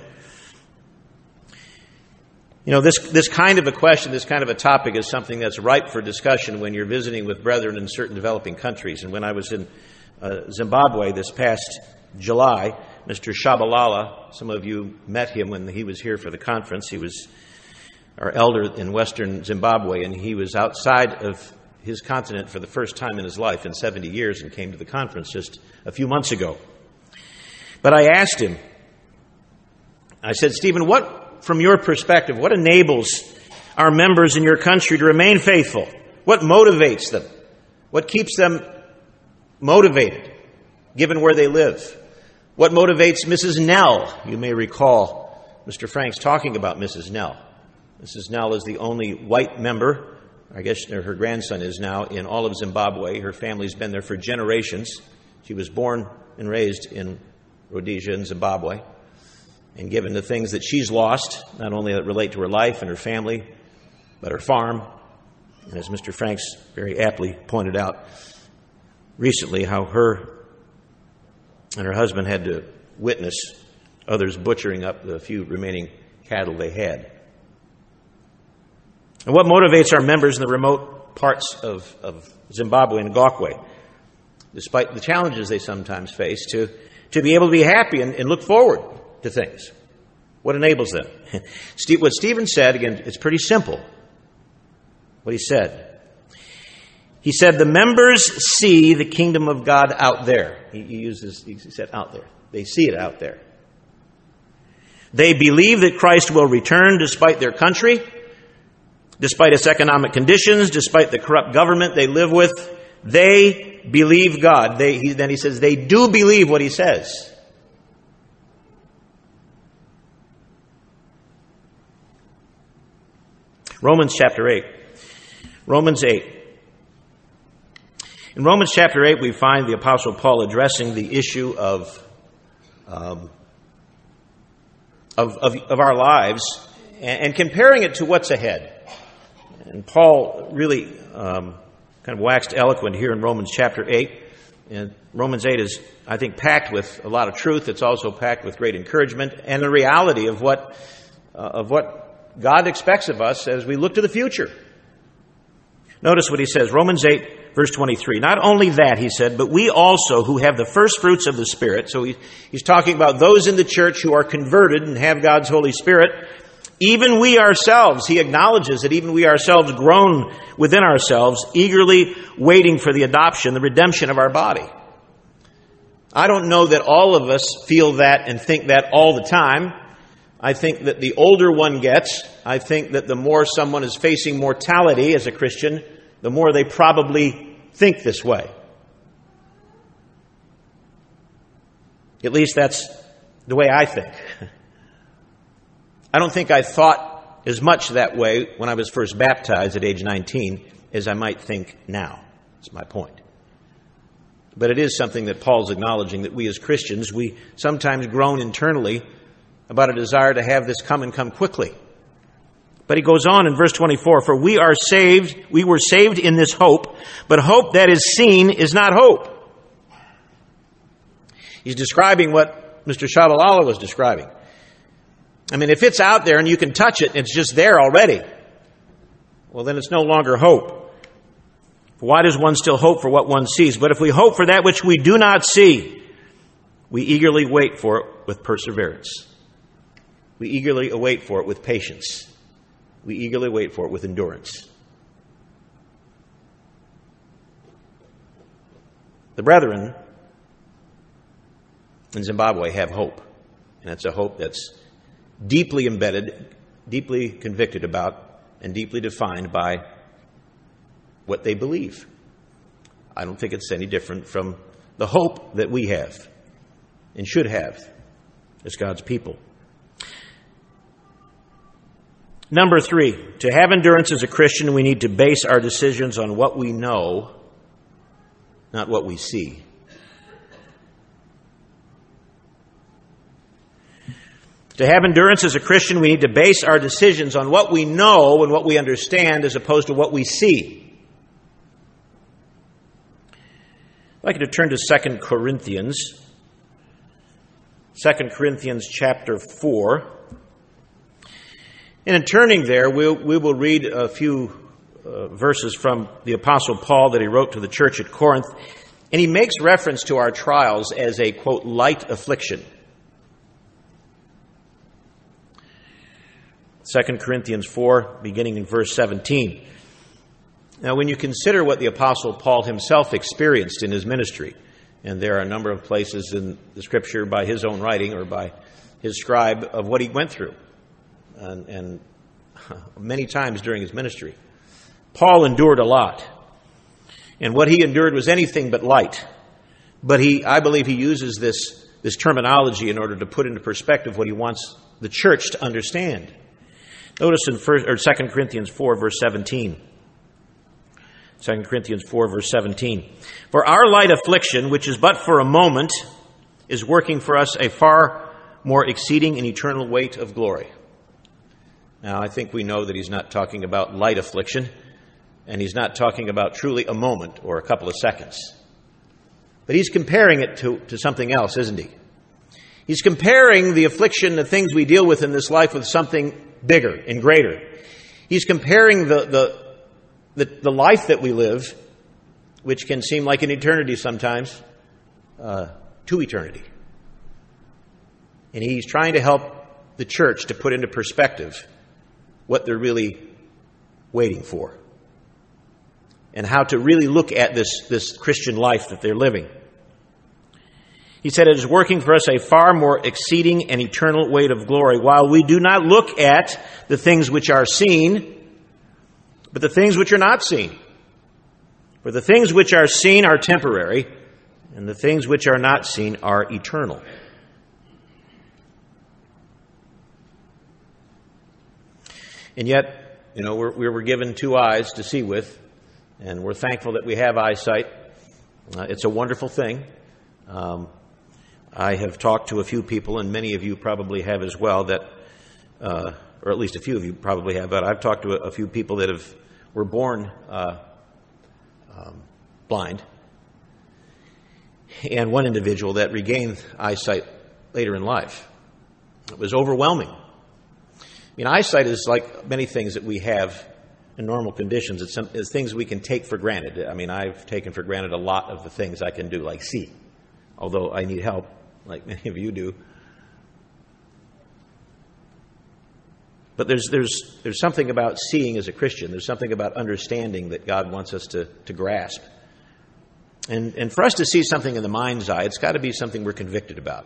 Speaker 1: You know, this, this kind of a question, this kind of a topic is something that's ripe for discussion when you're visiting with brethren in certain developing countries. And when I was in uh, Zimbabwe this past July, Mister Shabalala, some of you met him when he was here for the conference. He was our elder in western Zimbabwe, and he was outside of his continent for the first time in his life in seventy years and came to the conference just a few months ago. But I asked him, I said, Stephen, what, from your perspective, what enables our members in your country to remain faithful? What motivates them? What keeps them motivated, given where they live? What motivates Missus Nell? You may recall Mister Franks talking about Missus Nell. Missus Nell is the only white member, I guess her grandson is now, in all of Zimbabwe. Her family's been there for generations. She was born and raised in Rhodesia in Zimbabwe. And given the things that she's lost, not only that relate to her life and her family, but her farm, and as Mister Franks very aptly pointed out recently, how her and her husband had to witness others butchering up the few remaining cattle they had. And what motivates our members in the remote parts of, of Zimbabwe and Ngokwe, despite the challenges they sometimes face, to, to be able to be happy and, and look forward to things? What enables them? Steve, what Stephen said, again, it's pretty simple. What he said. He said, the members see the kingdom of God out there. He, he uses, he said out there. They see it out there. They believe that Christ will return despite their country, despite its economic conditions, despite the corrupt government they live with. They believe God. They, he, then he says, they do believe what he says. Romans chapter eight. Romans eight. In Romans chapter eight, we find the Apostle Paul addressing the issue of, um, of, of, of our lives and, and comparing it to what's ahead. And Paul really um, kind of waxed eloquent here in Romans chapter eight And Romans eight is, I think, packed with a lot of truth. It's also packed with great encouragement and the reality of what uh, of what God expects of us as we look to the future. Notice what he says, Romans eight, verse twenty-three. Not only that, he said, but we also who have the first fruits of the Spirit. So he, he's talking about those in the church who are converted and have God's Holy Spirit. Even we ourselves, he acknowledges that even we ourselves groan within ourselves, eagerly waiting for the adoption, the redemption of our body. I don't know that all of us feel that and think that all the time. I think that the older one gets, I think that the more someone is facing mortality as a Christian, the more they probably think this way. At least that's the way I think. I don't think I thought as much that way when I was first baptized at age nineteen as I might think now. That's my point. But it is something that Paul's acknowledging, that we as Christians, we sometimes groan internally about a desire to have this come and come quickly. But he goes on in verse twenty-four, for we are saved, we were saved in this hope, but hope that is seen is not hope. He's describing what Mister Shabalala was describing. I mean, if it's out there and you can touch it and it's just there already, well, then it's no longer hope. Why does one still hope for what one sees? But if we hope for that which we do not see, we eagerly wait for it with perseverance. We eagerly await for it with patience. We eagerly wait for it with endurance. The brethren in Zimbabwe have hope, and it's a hope that's deeply embedded, deeply convicted about, and deeply defined by what they believe. I don't think it's any different from the hope that we have and should have as God's people. Number three, to have endurance as a Christian, we need to base our decisions on what we know, not what we see. To have endurance as a Christian, we need to base our decisions on what we know and what we understand as opposed to what we see. I'd like you to turn to Second Corinthians. Second Corinthians chapter four. And in turning there, we'll, we will read a few uh, verses from the Apostle Paul that he wrote to the church at Corinth. And he makes reference to our trials as a, quote, light affliction. Second Corinthians four, beginning in verse seventeen. Now, when you consider what the Apostle Paul himself experienced in his ministry, and there are a number of places in the Scripture by his own writing or by his scribe of what he went through, and, and many times during his ministry, Paul endured a lot. And what he endured was anything but light. But he, I believe he uses this, this terminology in order to put into perspective what he wants the church to understand. Notice in first, or Second Corinthians four, verse seventeen. Second Corinthians four, verse seventeen. For our light affliction, which is but for a moment, is working for us a far more exceeding and eternal weight of glory. Now, I think we know that he's not talking about light affliction, and he's not talking about truly a moment or a couple of seconds. But he's comparing it to, to something else, isn't he? He's comparing the affliction, the things we deal with in this life, with something bigger and greater. He's comparing the, the, the, the life that we live, which can seem like an eternity sometimes, uh, to eternity. And he's trying to help the church to put into perspective what they're really waiting for and how to really look at this, this Christian life that they're living. He said, it is working for us a far more exceeding and eternal weight of glory, while we do not look at the things which are seen, but the things which are not seen. For the things which are seen are temporary, and the things which are not seen are eternal. And yet, you know, we're, we were given two eyes to see with, and we're thankful that we have eyesight. Uh, it's a wonderful thing. Um, I have talked to a few people, and many of you probably have as well, that, uh, or at least a few of you probably have, but I've talked to a, a few people that have were born uh, um, blind. and one individual that regained eyesight later in life. It was overwhelming. I mean, eyesight is like many things that we have in normal conditions. It's, some, it's things we can take for granted. I mean, I've taken for granted a lot of the things I can do, like see, although I need help, like many of you do. But there's, there's, there's something about seeing as a Christian. There's something about understanding that God wants us to, to grasp. And, and for us to see something in the mind's eye, it's got to be something we're convicted about.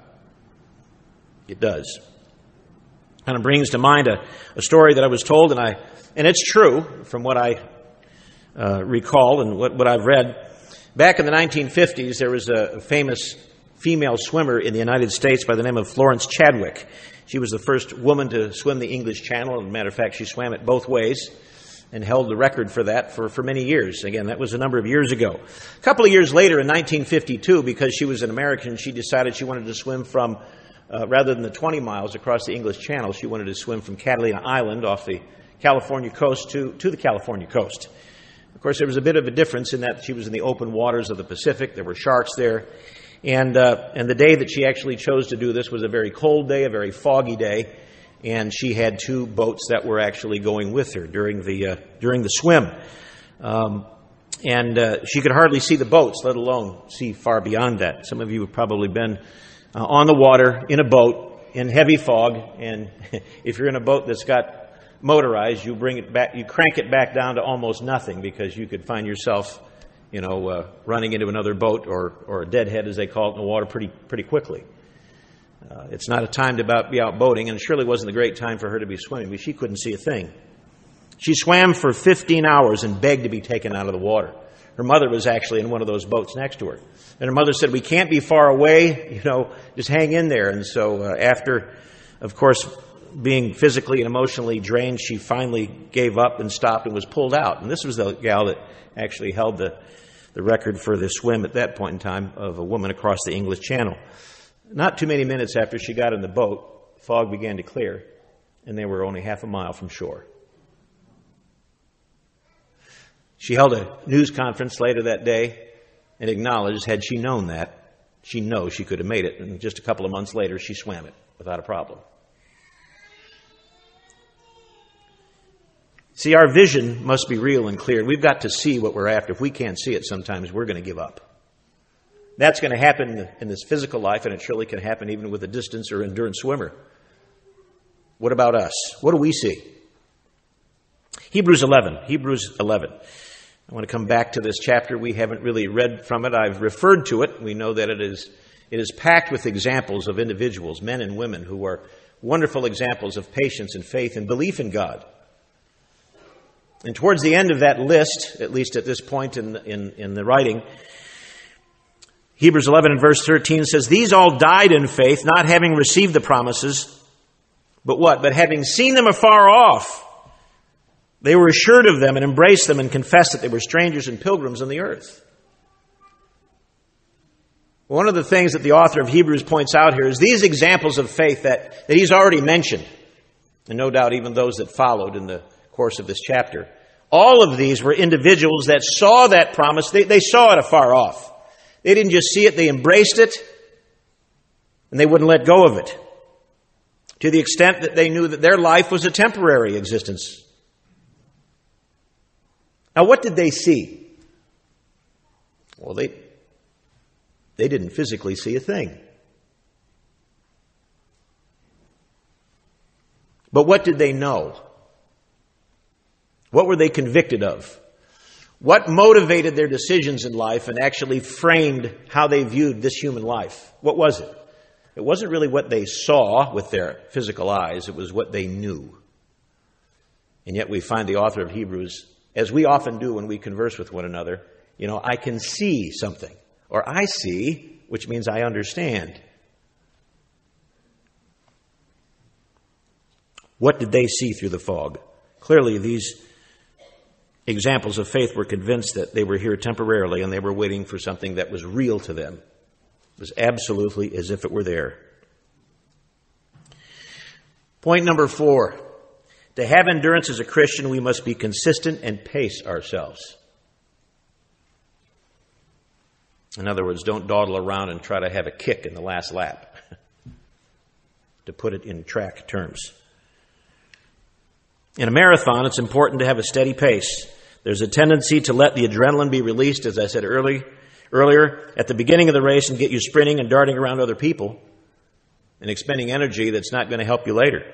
Speaker 1: It does. And it brings to mind a, a story that I was told, and I and it's true from what I uh, recall and what, what I've read. Back in the nineteen fifties, there was a famous female swimmer in the United States by the name of Florence Chadwick. She was the first woman to swim the English Channel. As a matter of fact, she swam it both ways and held the record for that for, for many years. Again, that was a number of years ago. A couple of years later, in nineteen fifty-two, because she was an American, she decided she wanted to swim from, uh, rather than the twenty miles across the English Channel, she wanted to swim from Catalina Island off the California coast to, to the California coast. Of course, there was a bit of a difference in that she was in the open waters of the Pacific. There were sharks there. And uh, and the day that she actually chose to do this was a very cold day, a very foggy day, and she had two boats that were actually going with her during the uh, during the swim. Um, and uh, she could hardly see the boats, let alone see far beyond that. Some of you have probably been uh, on the water in a boat in heavy fog, and if you're in a boat that's got motorized, you bring it back, you crank it back down to almost nothing because you could find yourself, you know, uh, running into another boat or, or a deadhead, as they call it, in the water pretty pretty quickly. Uh, it's not a time to about, be out boating, and it surely wasn't a great time for her to be swimming, but she couldn't see a thing. She swam for fifteen hours and begged to be taken out of the water. Her mother was actually in one of those boats next to her. And her mother said, "We can't be far away, you know, just hang in there." And so uh, after, of course, being physically and emotionally drained, she finally gave up and stopped and was pulled out. And this was the gal that actually held the the record for the swim at that point in time of a woman across the English Channel. Not too many minutes after she got in the boat, fog began to clear, and they were only half a mile from shore. She held a news conference later that day and acknowledged, had she known that, she knows she could have made it. And just a couple of months later, she swam it without a problem. See, our vision must be real and clear. We've got to see what we're after. If we can't see it, sometimes we're going to give up. That's going to happen in this physical life, and it surely can happen even with a distance or endurance swimmer. What about us? What do we see? Hebrews eleven. Hebrews eleven. I want to come back to this chapter. We haven't really read from it. I've referred to it. We know that it is, it is packed with examples of individuals, men and women, who are wonderful examples of patience and faith and belief in God. And towards the end of that list, at least at this point in, in, in the writing, Hebrews eleven and verse thirteen says, "These all died in faith, not having received the promises, but what? But having seen them afar off, they were assured of them and embraced them and confessed that they were strangers and pilgrims on the earth." One of the things that the author of Hebrews points out here is these examples of faith that, that he's already mentioned, and no doubt even those that followed in the course of this chapter. All of these were individuals that saw that promise. They, they saw it afar off. They didn't just see it, they embraced it, and they wouldn't let go of it, to the extent that they knew that their life was a temporary existence. Now, what did they see? Well, they, they didn't physically see a thing. But what did they know? What were they convicted of? What motivated their decisions in life and actually framed how they viewed this human life? What was it? It wasn't really what they saw with their physical eyes. It was what they knew. And yet we find the author of Hebrews, as we often do when we converse with one another, you know, I can see something. Or I see, which means I understand. What did they see through the fog? Clearly, these examples of faith were convinced that they were here temporarily and they were waiting for something that was real to them. It was absolutely as if it were there. Point number four. To have endurance as a Christian, we must be consistent and pace ourselves. In other words, don't dawdle around and try to have a kick in the last lap, to put it in track terms. In a marathon, it's important to have a steady pace. There's a tendency to let the adrenaline be released, as I said early, earlier, at the beginning of the race and get you sprinting and darting around other people and expending energy that's not going to help you later.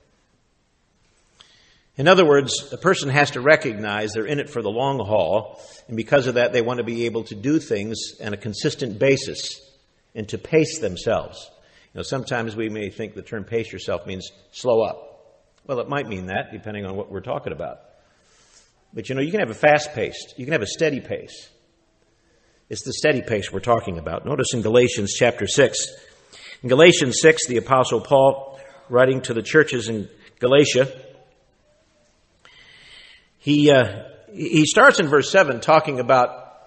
Speaker 1: In other words, a person has to recognize they're in it for the long haul, and because of that, they want to be able to do things on a consistent basis and to pace themselves. You know, sometimes we may think the term pace yourself means slow up. Well, it might mean that, depending on what we're talking about. But, you know, you can have a fast pace. You can have a steady pace. It's the steady pace we're talking about. Notice in Galatians chapter six. In Galatians six, the Apostle Paul, writing to the churches in Galatia, he uh, he starts in verse seven talking about,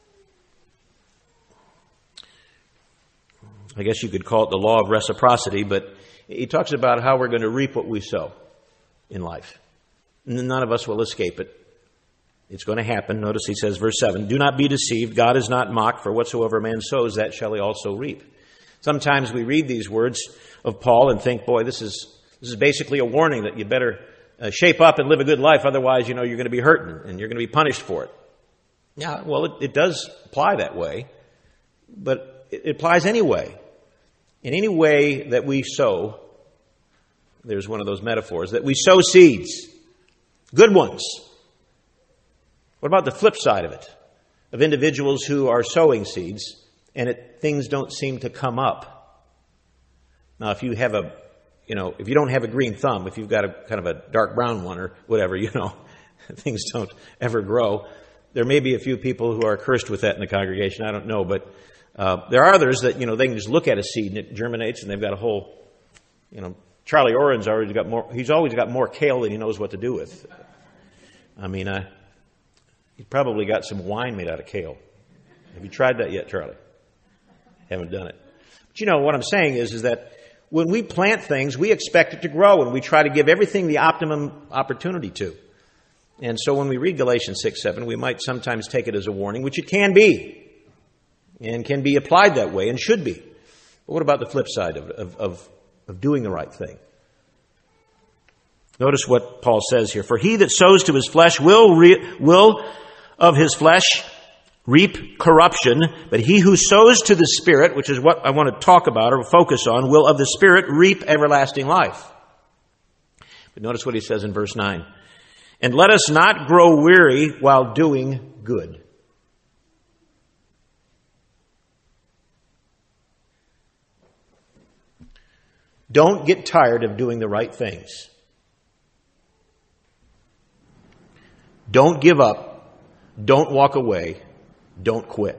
Speaker 1: I guess you could call it the law of reciprocity, but he talks about how we're going to reap what we sow in life. None of us will escape it. It's going to happen. Notice he says, verse seven, do not be deceived. God is not mocked, for whatsoever man sows, that shall he also reap. Sometimes we read these words of Paul and think, boy, this is this is basically a warning that you better uh, shape up and live a good life. Otherwise, you know, you're going to be hurting and you're going to be punished for it. Yeah, well, it, it does apply that way, but it, it applies anyway. In any way that we sow, there's one of those metaphors, that we sow seeds, good ones. What about the flip side of it? Of individuals who are sowing seeds and it, things don't seem to come up. Now, if you have a, you know, if you don't have a green thumb, if you've got a kind of a dark brown one or whatever, you know, things don't ever grow. There may be a few people who are cursed with that in the congregation. I don't know, but uh, there are others that, you know, they can just look at a seed and it germinates and they've got a whole, you know, Charlie Oren's already got more, he's always got more kale than he knows what to do with. I mean, uh, he's probably got some wine made out of kale. Have you tried that yet, Charlie? Haven't done it. But you know, what I'm saying is, is that when we plant things, we expect it to grow and we try to give everything the optimum opportunity to. And so when we read Galatians six, seven, we might sometimes take it as a warning, which it can be, and can be applied that way and should be. But what about the flip side of, of, of, of doing the right thing? Notice what Paul says here. For he that sows to his flesh will, re- will of his flesh reap corruption, but he who sows to the Spirit, which is what I want to talk about or focus on, will of the Spirit reap everlasting life. But notice what he says in verse nine. And let us not grow weary while doing good. Don't get tired of doing the right things. Don't give up. Don't walk away. Don't quit.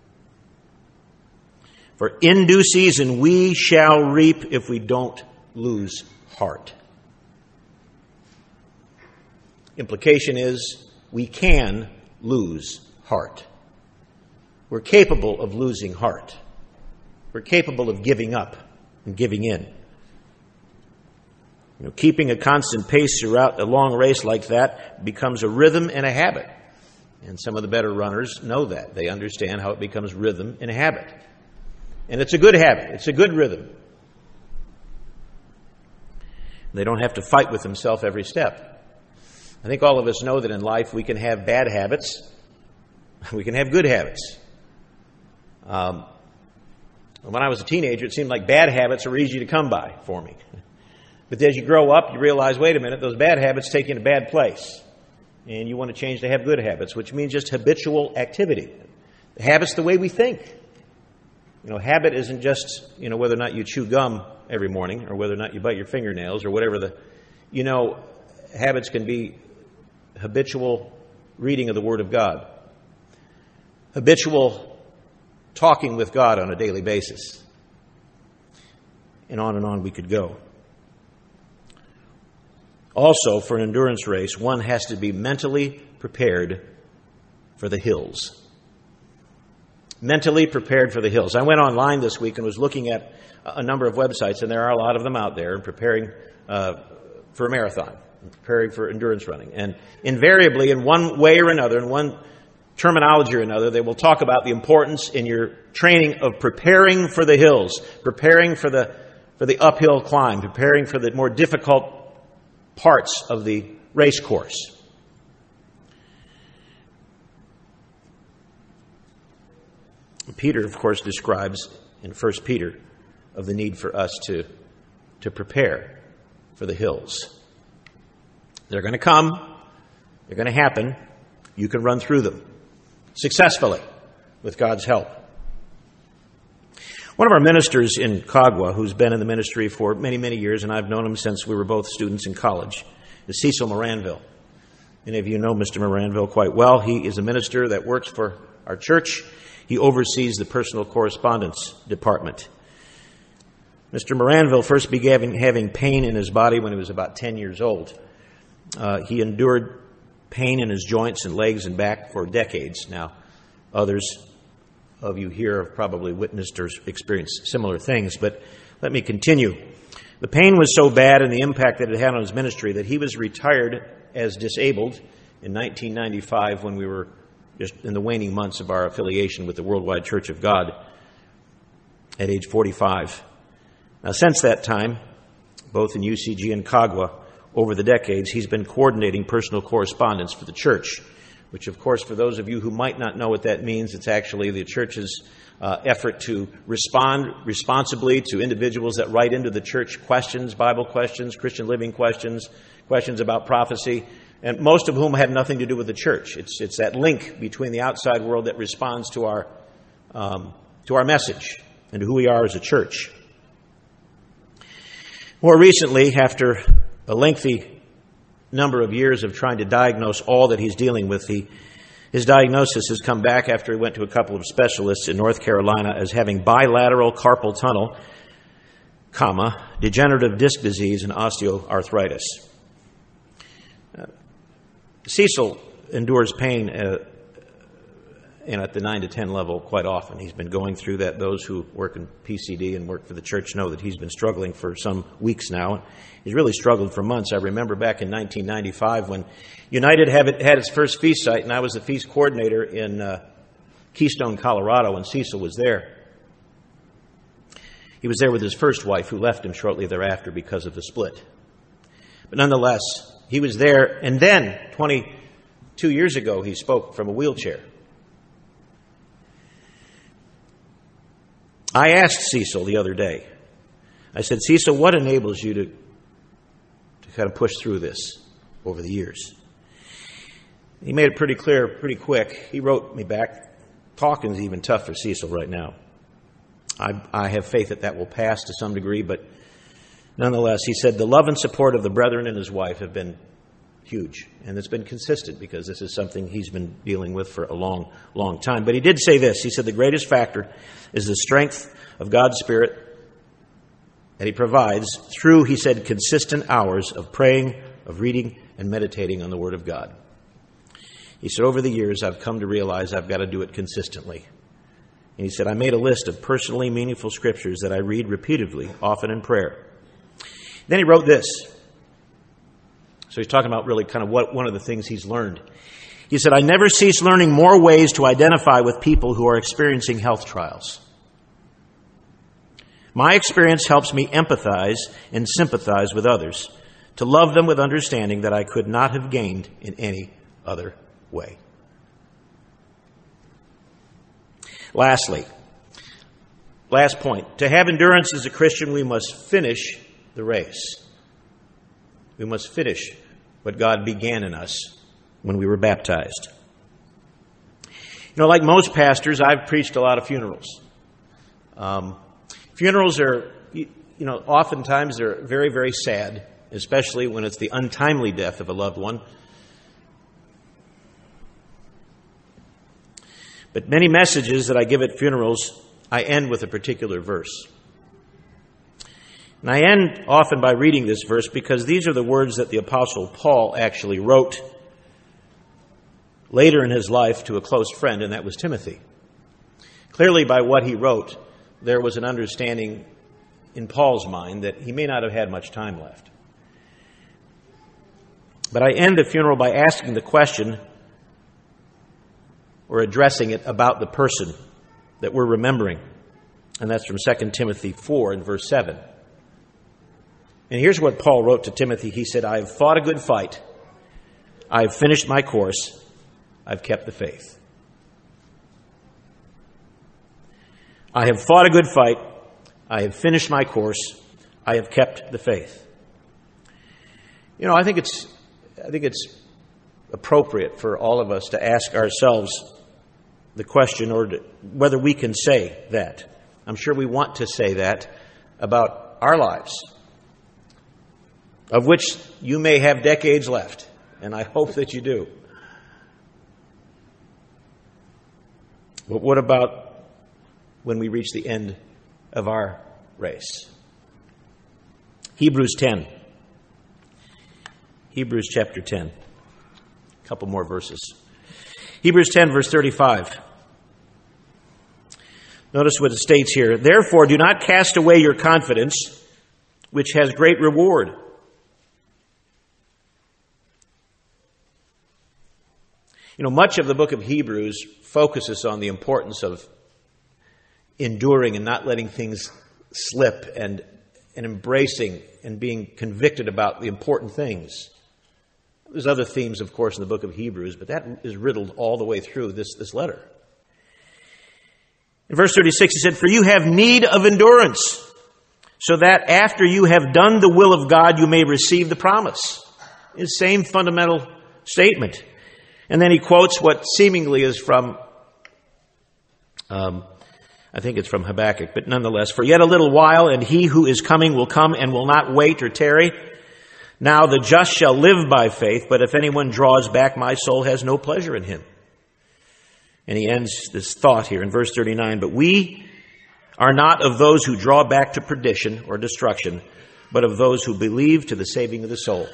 Speaker 1: For in due season we shall reap if we don't lose heart. Implication is we can lose heart. We're capable of losing heart. We're capable of giving up and giving in. You know, keeping a constant pace throughout a long race like that becomes a rhythm and a habit. And some of the better runners know that. They understand how it becomes rhythm and a habit. And it's a good habit. It's a good rhythm. They don't have to fight with themselves every step. I think all of us know that in life we can have bad habits. We can have good habits. Um, when I was a teenager, it seemed like bad habits were easy to come by for me. But as you grow up, you realize, wait a minute, those bad habits take you in a bad place. And you want to change to have good habits, which means just habitual activity. The habit's the way we think. You know, habit isn't just, you know, whether or not you chew gum every morning or whether or not you bite your fingernails or whatever the, you know, habits can be habitual reading of the Word of God. Habitual talking with God on a daily basis. And on and on we could go. Also, for an endurance race, one has to be mentally prepared for the hills. Mentally prepared for the hills. I went online this week and was looking at a number of websites, and there are a lot of them out there, and preparing uh, for a marathon, and preparing for endurance running. And invariably, in one way or another, in one terminology or another, they will talk about the importance in your training of preparing for the hills, preparing for the for the uphill climb, preparing for the more difficult parts of the race course. Peter, of course, describes in First Peter of the need for us to, to prepare for the hills. They're going to come. They're going to happen. You can run through them successfully with God's help. One of our ministers in Kagwa, who's been in the ministry for many, many years, and I've known him since we were both students in college, is Cecil Moranville. Many of you know Mister Moranville quite well. He is a minister that works for our church. He oversees the personal correspondence department. Mister Moranville first began having pain in his body when he was about ten years old. Uh, he endured pain in his joints and legs and back for decades. Now, others of you here have probably witnessed or experienced similar things, but let me continue. The pain was so bad and the impact that it had on his ministry that he was retired as disabled in nineteen ninety-five when we were just in the waning months of our affiliation with the Worldwide Church of God at age forty-five. Now, since that time, both in U C G and Kagwa, over the decades, he's been coordinating personal correspondence for the church, which, of course, for those of you who might not know what that means, it's actually the church's uh, effort to respond responsibly to individuals that write into the church questions, Bible questions, Christian living questions, questions about prophecy, and most of whom have nothing to do with the church. It's it's that link between the outside world that responds to our um, to our message and to who we are as a church. More recently, after a lengthy number of years of trying to diagnose all that he's dealing with, he, his diagnosis has come back after he went to a couple of specialists in North Carolina as having bilateral carpal tunnel, comma, degenerative disc disease and osteoarthritis. Uh, Cecil endures pain uh, and at the nine to ten level quite often. He's been going through that. Those who work in P C D and work for the church know that he's been struggling for some weeks now. He's really struggled for months. I remember back in nineteen ninety-five when United had its first feast site, and I was the feast coordinator in uh, Keystone, Colorado, and Cecil was there. He was there with his first wife, who left him shortly thereafter because of the split. But nonetheless, he was there, and then twenty-two years ago, he spoke from a wheelchair. I asked Cecil the other day, I said, Cecil, what enables you to, to kind of push through this over the years? He made it pretty clear, pretty quick. He wrote me back, talking's even tough for Cecil right now. I, I have faith that that will pass to some degree, but nonetheless, he said, the love and support of the brethren and his wife have been huge, and it's been consistent because this is something he's been dealing with for a long, long time. But he did say this. He said the greatest factor is the strength of God's Spirit that he provides through, he said, consistent hours of praying, of reading, and meditating on the Word of God. He said, over the years, I've come to realize I've got to do it consistently. And he said, I made a list of personally meaningful scriptures that I read repeatedly, often in prayer. Then he wrote this. So he's talking about really kind of what one of the things he's learned. He said, I never cease learning more ways to identify with people who are experiencing health trials. My experience helps me empathize and sympathize with others, to love them with understanding that I could not have gained in any other way. Lastly, last point, to have endurance as a Christian, we must finish the race. We must finish what God began in us when we were baptized. You know, like most pastors, I've preached a lot of funerals. Um, funerals are, you, you know, oftentimes they're very, very sad, especially when it's the untimely death of a loved one. But many messages that I give at funerals, I end with a particular verse. And I end often by reading this verse because these are the words that the Apostle Paul actually wrote later in his life to a close friend, and that was Timothy. Clearly, by what he wrote, there was an understanding in Paul's mind that he may not have had much time left. But I end the funeral by asking the question, or addressing it about the person that we're remembering. And that's from Second Timothy four and verse seven. And here's what Paul wrote to Timothy. He said, I have fought a good fight. I have finished my course. I've kept the faith. I have fought a good fight. I have finished my course. I have kept the faith. You know, I think it's, I think it's appropriate for all of us to ask ourselves the question, or to, whether we can say that. I'm sure we want to say that about our lives, of which you may have decades left, and I hope that you do. But what about when we reach the end of our race? Hebrews ten. Hebrews chapter ten. A couple more verses. Hebrews ten, verse thirty-five. Notice what it states here. Therefore, do not cast away your confidence, which has great reward. You know, much of the book of Hebrews focuses on the importance of enduring and not letting things slip, and, and embracing and being convicted about the important things. There's other themes, of course, in the book of Hebrews, but that is riddled all the way through this, this letter. In verse thirty-six, he said, for you have need of endurance, so that after you have done the will of God, you may receive the promise. It's the same fundamental statement. And then he quotes what seemingly is from, um, I think it's from Habakkuk, but nonetheless, for yet a little while, and he who is coming will come and will not wait or tarry. Now the just shall live by faith, but if anyone draws back, my soul has no pleasure in him. And he ends this thought here in verse thirty-nine, but we are not of those who draw back to perdition or destruction, but of those who believe to the saving of the soul.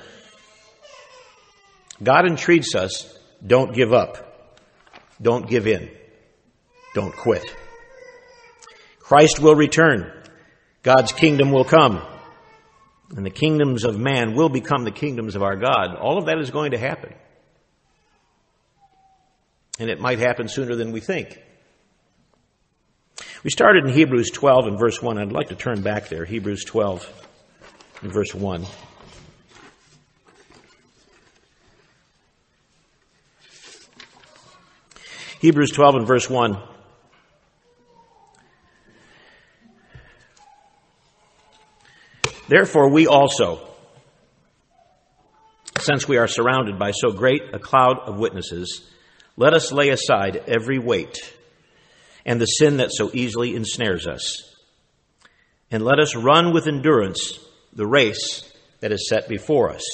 Speaker 1: God entreats us, don't give up. Don't give in. Don't quit. Christ will return. God's kingdom will come. And the kingdoms of man will become the kingdoms of our God. All of that is going to happen. And it might happen sooner than we think. We started in Hebrews twelve and verse one. I'd like to turn back there. Hebrews twelve and verse one. Hebrews twelve and verse one. Therefore we also, since we are surrounded by so great a cloud of witnesses, let us lay aside every weight and the sin that so easily ensnares us, and let us run with endurance the race that is set before us.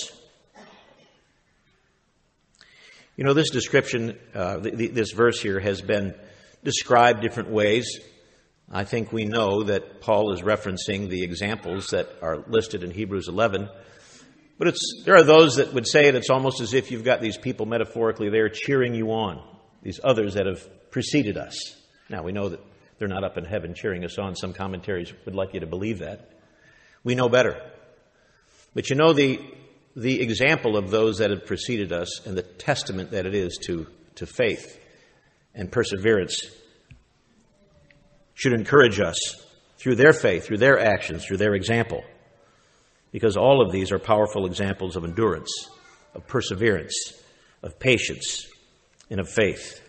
Speaker 1: You know, this description, uh, th- th- this verse here has been described different ways. I think we know that Paul is referencing the examples that are listed in Hebrews eleven. But it's, there are those that would say it, it's almost as if you've got these people metaphorically there cheering you on, these others that have preceded us. Now, we know that they're not up in heaven cheering us on. Some commentaries would like you to believe that. We know better. But you know, the the example of those that have preceded us and the testament that it is to, to faith and perseverance should encourage us through their faith, through their actions, through their example. Because all of these are powerful examples of endurance, of perseverance, of patience, and of faith.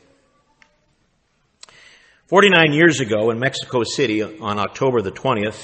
Speaker 1: Forty-nine years ago in Mexico City, on October the twentieth,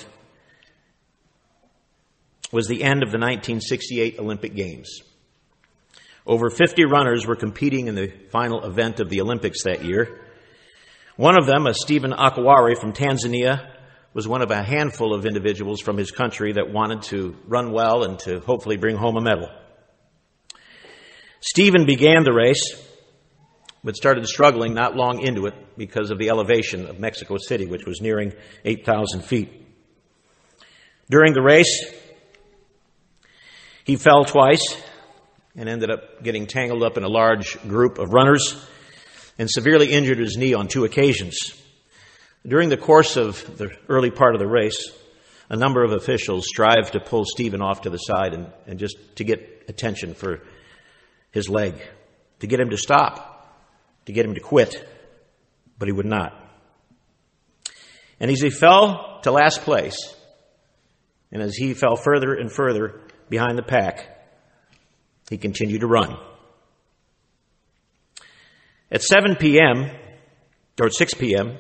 Speaker 1: was the end of the nineteen sixty-eight Olympic Games. Over fifty runners were competing in the final event of the Olympics that year. One of them, a Stephen Akwari from Tanzania, was one of a handful of individuals from his country that wanted to run well and to hopefully bring home a medal. Stephen began the race, but started struggling not long into it because of the elevation of Mexico City, which was nearing eight thousand feet. During the race, he fell twice and ended up getting tangled up in a large group of runners and severely injured his knee on two occasions. During the course of the early part of the race, a number of officials strived to pull Stephen off to the side and, and just to get attention for his leg, to get him to stop, to get him to quit. but he would not. And as he fell to last place, and as he fell further and further behind the pack, he continued to run. At seven p.m., or at six p.m.,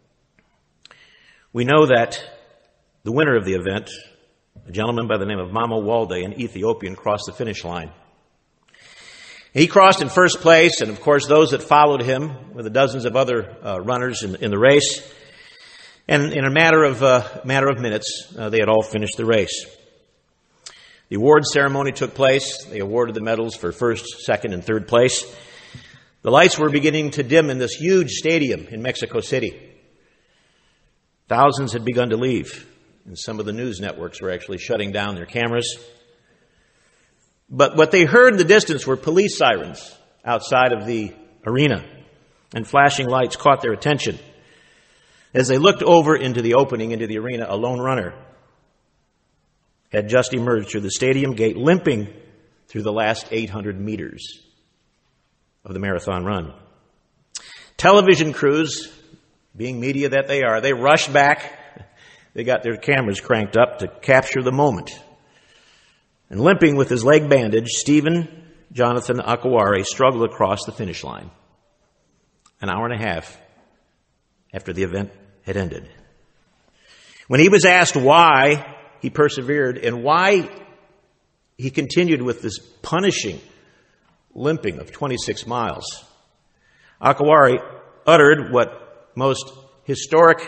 Speaker 1: we know that the winner of the event, a gentleman by the name of Mamo Wolde, an Ethiopian, crossed the finish line. He crossed in first place, and of course those that followed him were the dozens of other uh, runners in, in the race. And in a matter of uh, matter of minutes, uh, they had all finished the race. The award ceremony took place. They awarded the medals for first, second, and third place. The lights were beginning to dim in this huge stadium in Mexico City. Thousands had begun to leave, and some of the news networks were actually shutting down their cameras. But what they heard in the distance were police sirens outside of the arena, and flashing lights caught their attention. As they looked over into the opening, into the arena, a lone runner had just emerged through the stadium gate, limping through the last eight hundred meters of the marathon run. Television crews, being media that they are, they rushed back. They got their cameras cranked up to capture the moment. And limping with his leg bandaged, Stephen Jonathan Akhwari struggled across the finish line. An hour and a half after the event had ended. When he was asked why he persevered and why he continued with this punishing limping of twenty-six miles, Akhwari uttered what most historic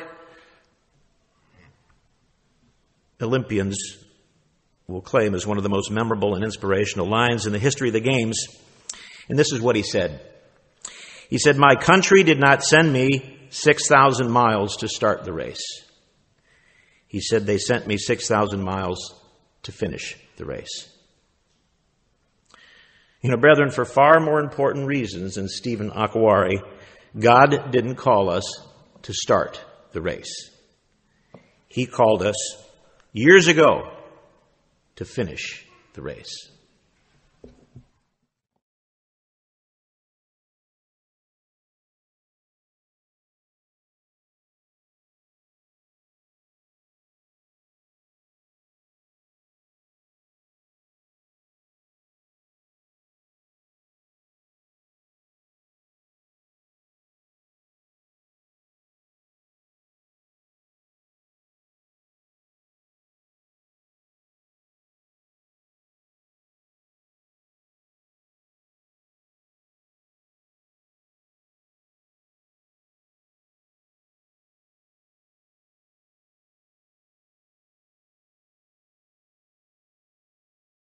Speaker 1: Olympians will claim as one of the most memorable and inspirational lines in the history of the games. And this is what he said. He said, "My country did not send me six thousand miles to start the race. He said, they sent me six thousand miles to finish the race." You know, brethren, for far more important reasons than Stephen Akhwari, God didn't call us to start the race. He called us years ago to finish the race.